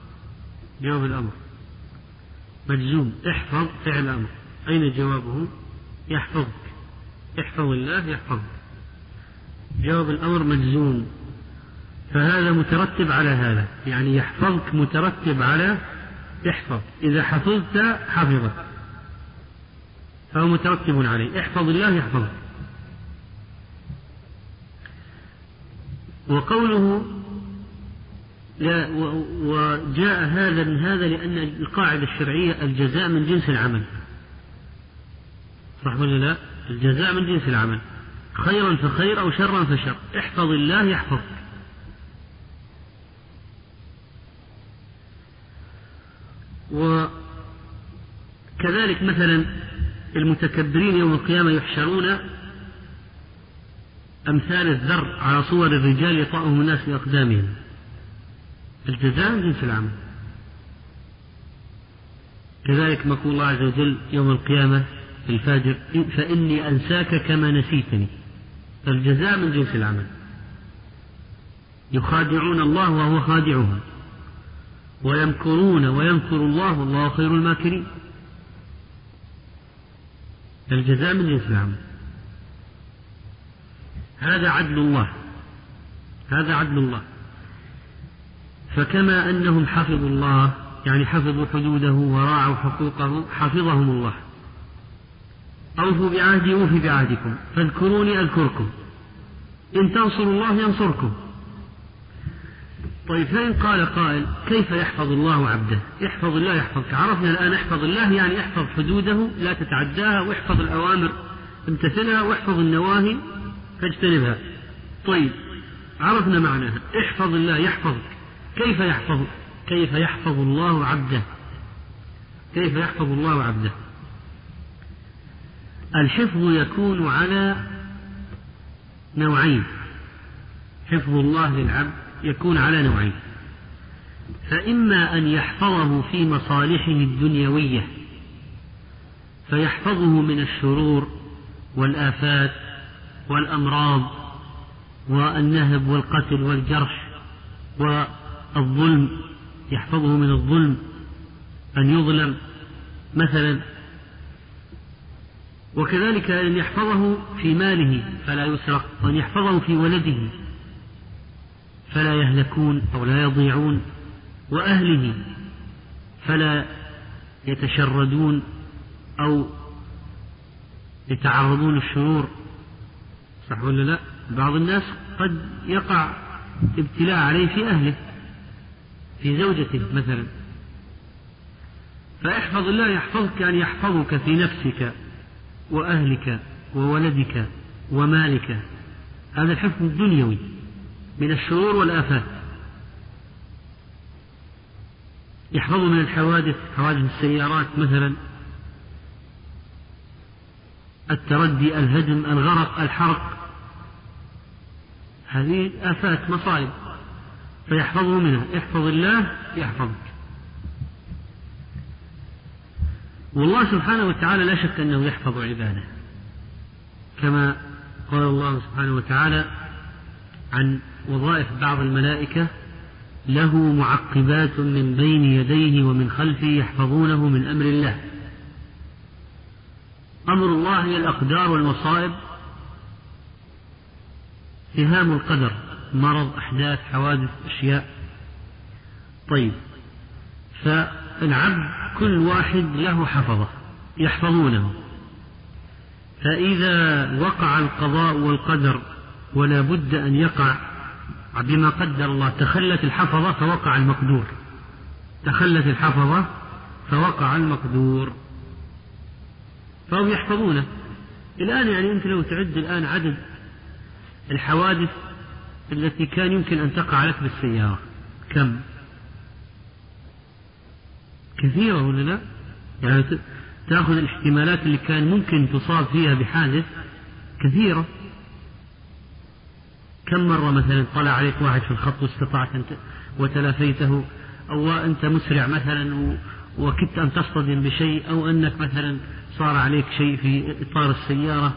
مجزوم. احفظ فعل أمر، أين جوابه؟ يحفظك. احفظ الله يحفظك، جواب الأمر مجزوم، فهذا مترتب على هذا، يعني يحفظك مترتب على احفظ. إذا حفظت حفظك فهو مترتب عليه. احفظ الله يحفظك. وقوله وجاء هذا من هذا لأن القاعدة الشرعية الجزاء من جنس العمل، صح ولا لا؟ الجزاء من جنس العمل، خيرا فخير أو شرا فشر. احفظ الله يحفظك. وكذلك مثلا المتكبرين يوم القيامة يحشرون أمثال الذر على صور الرجال يطأهم الناس بأقدامهم، الجزاء من جنس العمل. كذلك ما يقول الله عز وجل يوم القيامة الفاجر فإني أنساك كما نسيتني، الجزاء من جنس العمل. يخادعون الله وهو خادعهم، ويمكرون ويمكر الله والله خير الماكرين، الجزاء من جنس العمل. هذا عدل الله، هذا عدل الله. فكما أنهم حفظوا الله يعني حفظوا حدوده وراعوا حقوقه، حفظهم الله. أوفوا بعهدي أوفي بعهدكم، فاذكروني أذكركم، إن تنصروا الله ينصركم. طيب، فإن قال قائل كيف يحفظ الله عبده؟ يحفظ الله يحفظك. عرفنا الآن احفظ الله يعني احفظ حدوده لا تتعداها، واحفظ الأوامر امتثلها، واحفظ النواهي فاجتنبها. طيب، عرفنا معناها. احفظ الله يحفظك. كيف يحفظ؟ كيف يحفظ الله عبده؟ كيف يحفظ الله عبده؟ الحفظ يكون على نوعين. حفظ الله للعبد يكون على نوعين، فإما أن يحفظه في مصالحه الدنيوية فيحفظه من الشرور والآفات والأمراض والنهب والقتل والجرح والظلم، يحفظه من الظلم أن يظلم مثلا. وكذلك أن يحفظه في ماله فلا يسرق، وأن يحفظه في ولده فلا يهلكون أو لا يضيعون، وأهله فلا يتشردون أو يتعرضون للشرور، صح ولا لا؟ بعض الناس قد يقع ابتلاء عليه في أهله، في زوجته مثلا. فاحفظ الله يحفظك أن يحفظك في نفسك وأهلك وولدك ومالك، هذا الحفظ الدنيوي من الشرور والآفات. يحفظ من الحوادث، حوادث السيارات مثلا، التردي، الهدم، الغرق، الحرق، هذه آفات مصائب فيحفظه منها. احفظ الله يحفظك. والله سبحانه وتعالى لا شك أنه يحفظ عباده، كما قال الله سبحانه وتعالى عن وظائف بعض الملائكة: له معقبات من بين يديه ومن خلفه يحفظونه من أمر الله. أمر الله هي الأقدار والمصائب اتهام القدر، مرض، أحداث، حوادث، أشياء. طيب، فالعبد كل واحد له حفظة يحفظونه، فإذا وقع القضاء والقدر ولا بد أن يقع بما قدر الله، تخلت الحفظة فوقع المقدور، تخلت الحفظة فوقع المقدور، فهم يحفظونه. الآن يعني أنت لو تعد الآن عدد الحوادث التي كان يمكن أن تقع لك بالسيارة كم؟ كثيرة ولا لا؟ يعني تأخذ الاحتمالات اللي كان ممكن تصاب فيها بحادث كثيرة. كم مرة مثلا طلع عليك واحد في الخط واستطعت أنت وتلافيته، أو أنت مسرع مثلا وكدت أن تصطدم بشيء، أو أنك مثلا صار عليك شيء في إطار السيارة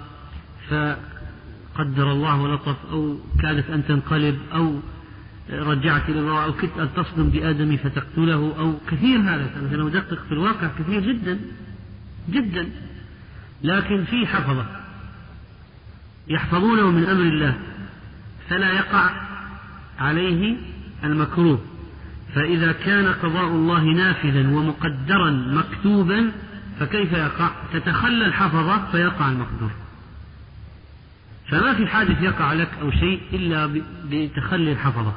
فقدر الله ولطف، أو كادت أن تنقلب، أو رجعت إلى الله، أو كدت أن تصدم بآدمي فتقتله، أو كثير. هذا مثلا ودقق في الواقع كثير جدا جدا. لكن في حفظة يحفظونه من أمر الله فلا يقع عليه المكروه. فإذا كان قضاء الله نافذا ومقدرا مكتوبا فكيف يقع؟ تتخلى الحفظة فيقع المقدور. فما في حادث يقع لك أو شيء إلا بتخلي الحفظة،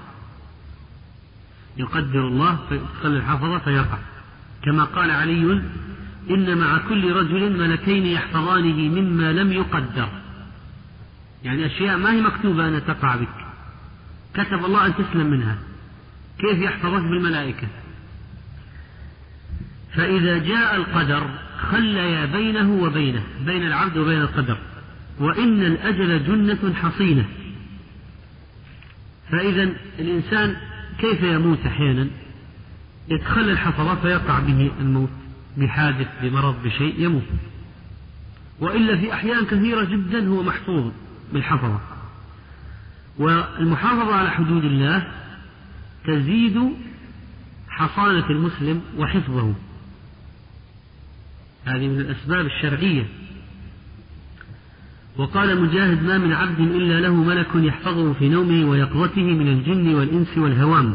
يقدر الله فتخلي الحفظة فيقع. كما قال علي: إن مع كل رجل ملكين يحفظانه مما لم يقدر. يعني أشياء ما هي مكتوبة أن تقع بك، كتب الله أن تسلم منها، كيف يحفظك بالملائكة؟ فإذا جاء القدر خلي بينه وبينه، بين العبد وبين القدر. وإن الأجل جنة حصينة. فإذا الإنسان كيف يموت أحيانا؟ يتخلى الحفظة فيقع به الموت، بحادث، بمرض، بشيء يموت. وإلا في أحيان كثيرة جدا هو محفوظ بالحفظة. والمحافظة على حدود الله تزيد حصانة المسلم وحفظه، هذه من الأسباب الشرعية. وقال مجاهد: ما من عبد إلا له ملك يحفظه في نومه ويقظته من الجن والإنس والهوام.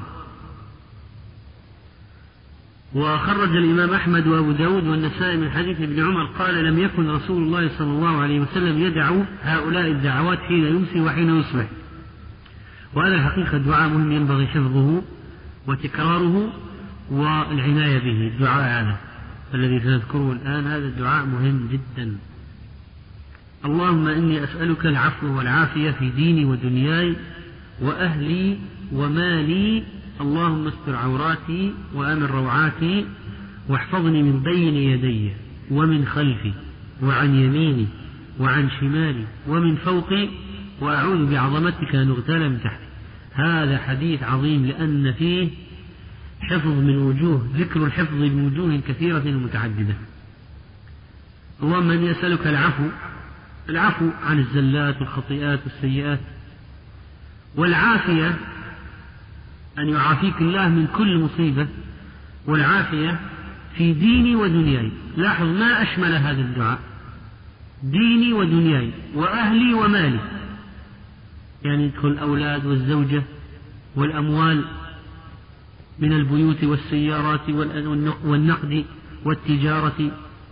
وخرج الإمام أحمد وأبو داود والنسائي من حديث ابن عمر قال: لم يكن رسول الله صلى الله عليه وسلم يدعو هؤلاء الدعوات حين يمسي وحين يصبح. وهذا الحقيقة الدعاء مهم ينبغي حفظه وتكراره والعناية به. الدعاء هذا الذي سنذكره الآن هذا الدعاء مهم جدا. اللهم إني أسألك العفو والعافية في ديني ودنياي وأهلي ومالي، اللهم استر عوراتي وآمن روعاتي، واحفظني من بين يدي ومن خلفي وعن يميني وعن شمالي ومن فوقي، وأعوذ بعظمتك أن أغتال من تحتي. هذا حديث عظيم لأن فيه حفظ من وجوه، ذكر الحفظ من وجوه كثيرة ومتعددة. اللهم إني أسألك العفو عن الزلات والخطيئات والسيئات، والعافية أن يعافيك الله من كل مصيبة، والعافية في ديني ودنياي. لاحظ ما أشمل هذا الدعاء: ديني ودنياي وأهلي ومالي، يعني يدخل الأولاد والزوجة والأموال من البيوت والسيارات والنقد والتجارة.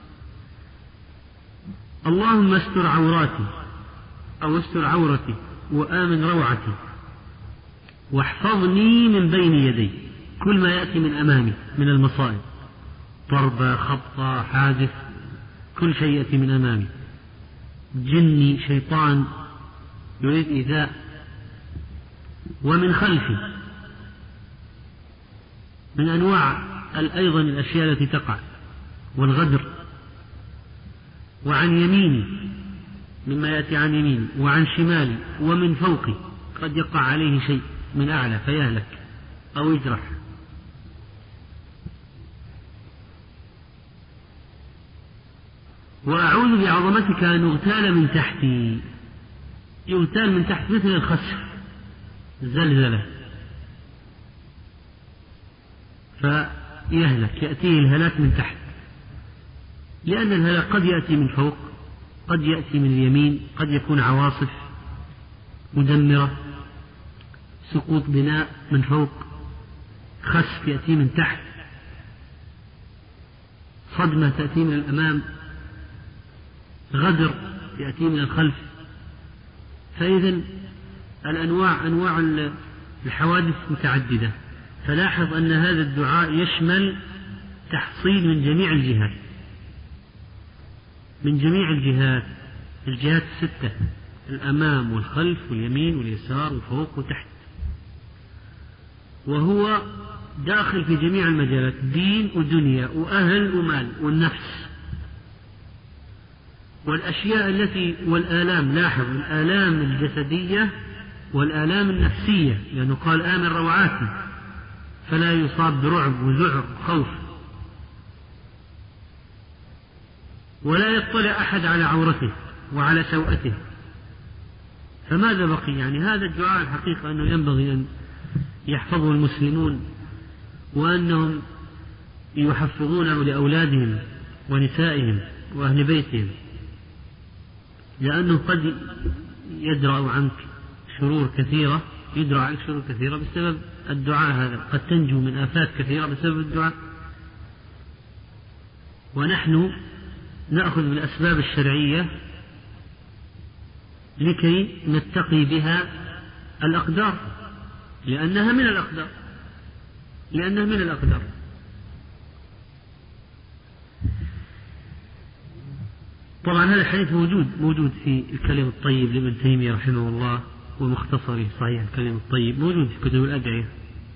اللهم استر عوراتي أو استر عورتي وآمن روعتي، واحفظني من بين يدي، كل ما يأتي من أمامي من المصائب، ضربة، خبطة، حادث، كل شيء يأتي من أمامي، جني، شيطان يريد إيذاء، ومن خلفي من أنواع أيضا الأشياء التي تقع والغدر، وعن يميني مما يأتي عن يميني، وعن شمالي، ومن فوقي قد يقع عليه شيء من أعلى فيهلك أو يجرح. وأعوذ بعظمتك أن أغتال من تحتي. يغتال من تحت مثل الخسف، الزلزلة، فيهلك، يأتيه الهلاك من تحت، لأن الهلاك قد يأتي من فوق، قد يأتي من اليمين، قد يكون عواصف مدمرة، سقوط بناء من فوق، خسف يأتي من تحت، صدمة تأتي من الأمام، غدر يأتي من الخلف. فإذا أنواع الحوادث متعددة. فلاحظ أن هذا الدعاء يشمل تحصيل من جميع الجهات، من جميع الجهات الستة: الأمام والخلف واليمين واليسار وفوق وتحت، وهو داخل في جميع المجالات: دين ودنيا وأهل ومال والنفس والأشياء والآلام. لاحظ الآلام الجسدية والآلام النفسية، لأنه قال آمن روعاتي، فلا يصاب برعب وذعر وخوف، ولا يطلع أحد على عورته وعلى سوءته. فماذا بقي؟ يعني هذا الدعاء الحقيقة أنه ينبغي أن يحفظه المسلمون، وأنهم يحفظونه لأولادهم ونسائهم وأهل بيتهم، لأنه قد يدرأ عنك شرور كثيرة، بسبب الدعاء هذا. قد تنجو من آفات كثيرة بسبب الدعاء. ونحن نأخذ بالأسباب الشرعية لكي نتقي بها الأقدار، لأنها من الأقدار. طبعا هذا الحديث موجود في الكلم الطيب لابن تيمية رحمه الله، ومختصره صحيح الكلم الطيب، موجود في كتب الأدعية.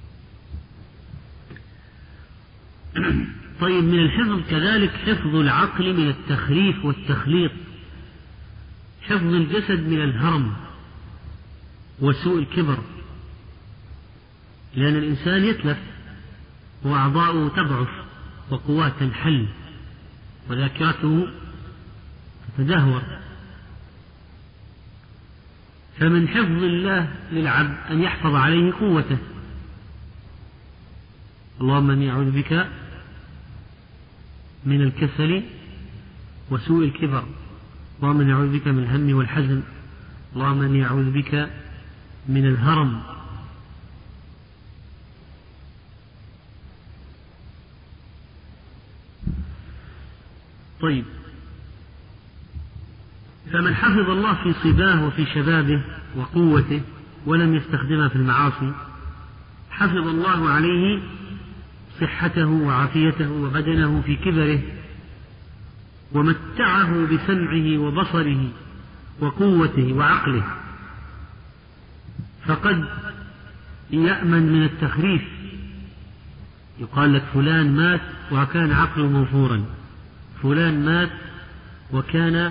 طيب، من الحفظ كذلك حفظ العقل من التخريف والتخليط، حفظ الجسد من الهرم وسوء الكبر، لأن الإنسان يتلف وأعضاؤه تضعف وقواه تنحل وذاكرته تدهور. فمن حفظ الله للعبد أن يحفظ عليه قوته. اللهم إني أعوذ بك من الكسل وسوء الكبر، اللهم إني أعوذ بك من الهم والحزن، اللهم إني أعوذ بك من الهرم. طيب، فمن حفظ الله في صباه وفي شبابه وقوته ولم يستخدمها في المعاصي، حفظ الله عليه صحته وعافيته وبدنه في كبره، ومتعه بسمعه وبصره وقوته وعقله. فقد يأمن من التخريف، يقال لك فلان مات وكان عقله موفورا، فلان مات وكان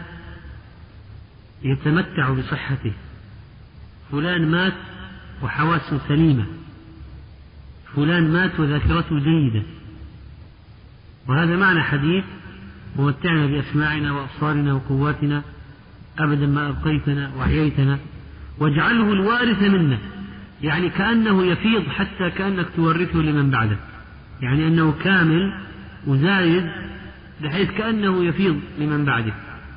يتمتع بصحته، فلان مات وحواسه سليمة، فلان مات وذاكرته جيدة. وهذا معنى حديث: ومتعنا بأسماعنا وأبصارنا وقواتنا أبدا ما أبقيتنا وأحييتنا واجعله الوارث منا. يعني كأنه يفيض، حتى كأنك تورثه لمن بعده، يعني أنه كامل وزايد بحيث كأنه يفيض لمن بعده.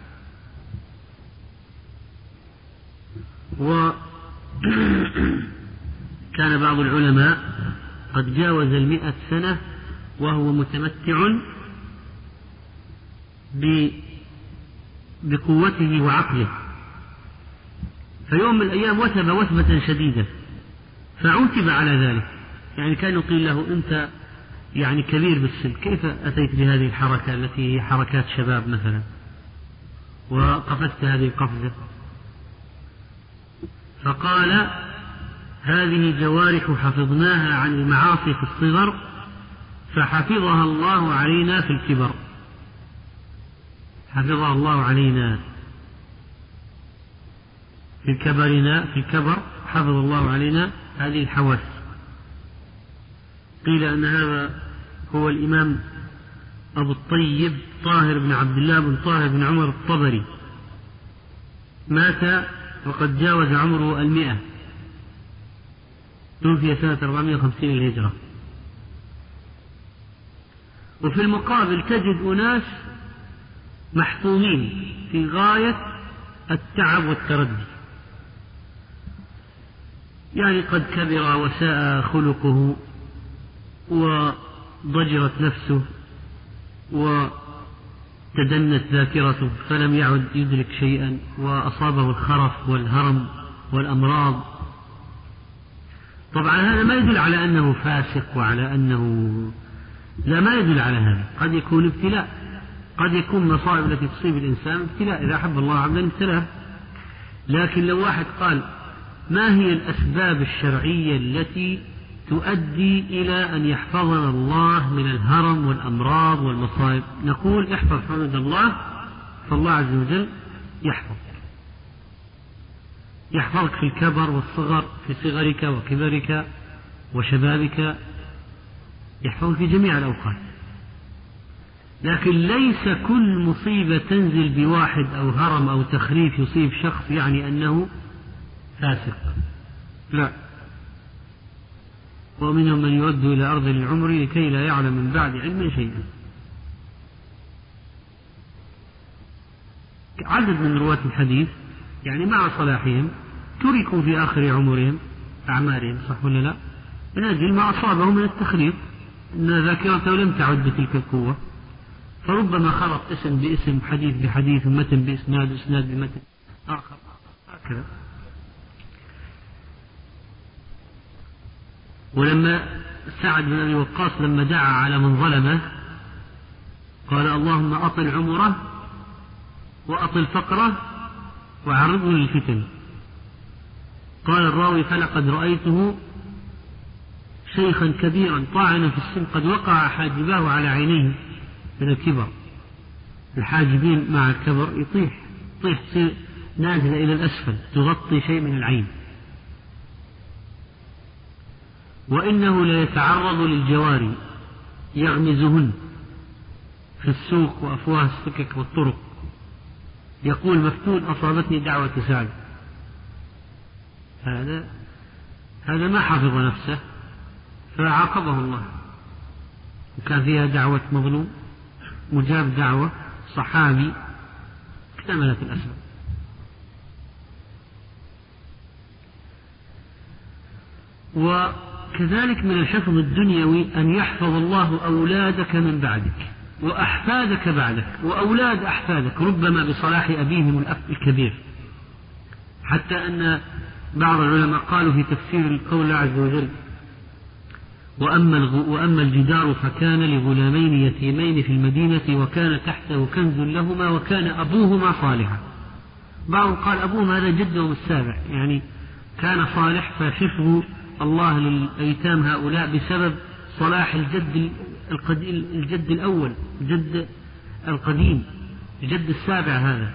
وكان بعض العلماء قد جاوز 100 سنة وهو متمتع بقوته وعقله، فيوم من الأيام وثب وثبة شديدة فعوتب على ذلك. يعني كان يقول له: أنت يعني كبير بالسن، كيف أتيت بهذه الحركة التي هي حركات شباب مثلا، وقفزت هذه القفزة؟ فقال: هذه جوارح حفظناها عن المعاصي في الصغر، فحفظها الله علينا في الكبر. حفظها الله علينا في الكبر، حفظ الله علينا هذه الحواس. قيل أن هذا هو الإمام أبو الطيب طاهر بن عبد الله بن طاهر بن عمر الطبري، مات وقد جاوز عمره 100، توفي سنة 450 للهجرة. وفي المقابل تجد أناس محطومين في غاية التعب والتردي، يعني قد كبر وساء خلقه وضجرت نفسه وتدنت ذاكرته فلم يعد يدرك شيئا وأصابه الخرف والهرم والأمراض. طبعا هذا ما يدل على أنه فاسق وعلى أنه لا، ما يدل على هذا. قد يكون ابتلاء، قد يكون مصائب التي تصيب الإنسان ابتلاء، إذا أحب الله عبدا ابتلاه. لكن لو واحد قال ما هي الأسباب الشرعية التي تؤدي إلى أن يحفظنا الله من الهرم والأمراض والمصائب، نقول احفظ حدود الله، فالله عز وجل يحفظك في الكبر والصغر، في صغرك وكبرك وشبابك، يحفظك في جميع الأوقات. لكن ليس كل مصيبة تنزل بواحد أو هرم أو تخريف يصيب شخص يعني أنه فاسق، لا. ومنهم من يرد إلى أرض العمر لكي لا يعلم من بعد علم شيئا. عدد من رواة الحديث يعني مع صلاحهم تركوا في آخر عمرهم أعمارهم، صح ولا لا؟ من أجل ما أصابهم من التخريف، أن ذاكرته لم تعد بتلك القوة، فربما خلط اسم باسم، حديث بحديث، ومتن بإسناد، وإسناد بمتن آخر، هكذا. ولما سعد بن أبي وقاص لما دعا على من ظلمه قال اللهم أطل عمره وأطل فقره وعرضه للفتن، قال الراوي فلقد رأيته شيخا كبيرا طاعنا في السن قد وقع حاجباه على عينيه من الكبر. الحاجبين مع الكبر يطيح تصير نازلة إلى الأسفل تغطي شيء من العين. وإنه ليتعرض للجواري يغمزهن في السوق وأفواه السكك والطرق، يقول مفتون أصابتني دعوة سعد. هذا ما حفظ نفسه فعاقبه الله، وكان فيها دعوة مظلوم، مجاب دعوة، صحابي، اكتملت الأسباب. وكذلك من الحفظ الدنيوي أن يحفظ الله أولادك من بعدك وأحفادك بعدك وأولاد أحفادك، ربما بصلاح أبيهم الأب الكبير، حتى أن بعض العلماء قالوا في تفسير القول الله عز وجل وأما الجدار فكان لغلامين يتيمين في المدينة وكان تحته كنز لهما وكان أبوهما صالحا. بعض قال أبوهما هذا جدهم السابع، يعني كان صالح، فحفظ الله للأيتام هؤلاء بسبب صلاح الجد الأول، الجد القديم، الجد السابع هذا.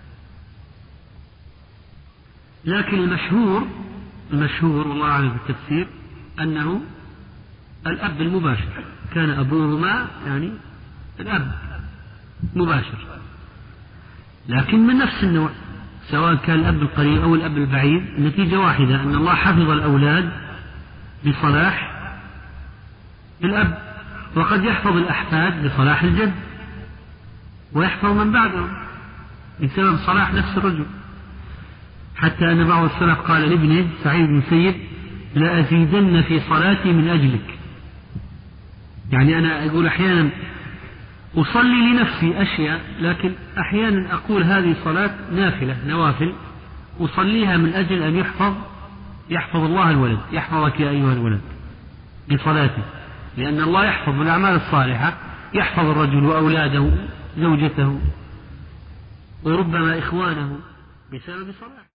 لكن المشهور والله أعلم في التفسير أنه الأب المباشر، كان أبوهما يعني الأب مباشر، لكن من نفس النوع، سواء كان الأب القريب أو الأب البعيد، النتيجة واحدة، أن الله حفظ الأولاد بصلاح الأب، وقد يحفظ الأحفاد بصلاح الجد، ويحفظ من بعدهم بسبب صلاح نفس الرجل. حتى أن بعض السلف قال لابنه سعيد بن سيد لأزيدن في صلاتي من أجلك، يعني أنا أقول أحيانا أصلي لنفسي أشياء، لكن أحيانا أقول هذه صلاة نافلة نوافل أصليها من أجل أن يحفظ الله الولد، يحفظك يا أيها الولد بصلاته، لأن الله يحفظ بالأعمال الصالحة، يحفظ الرجل وأولاده زوجته وربما إخوانه بسبب صلاة.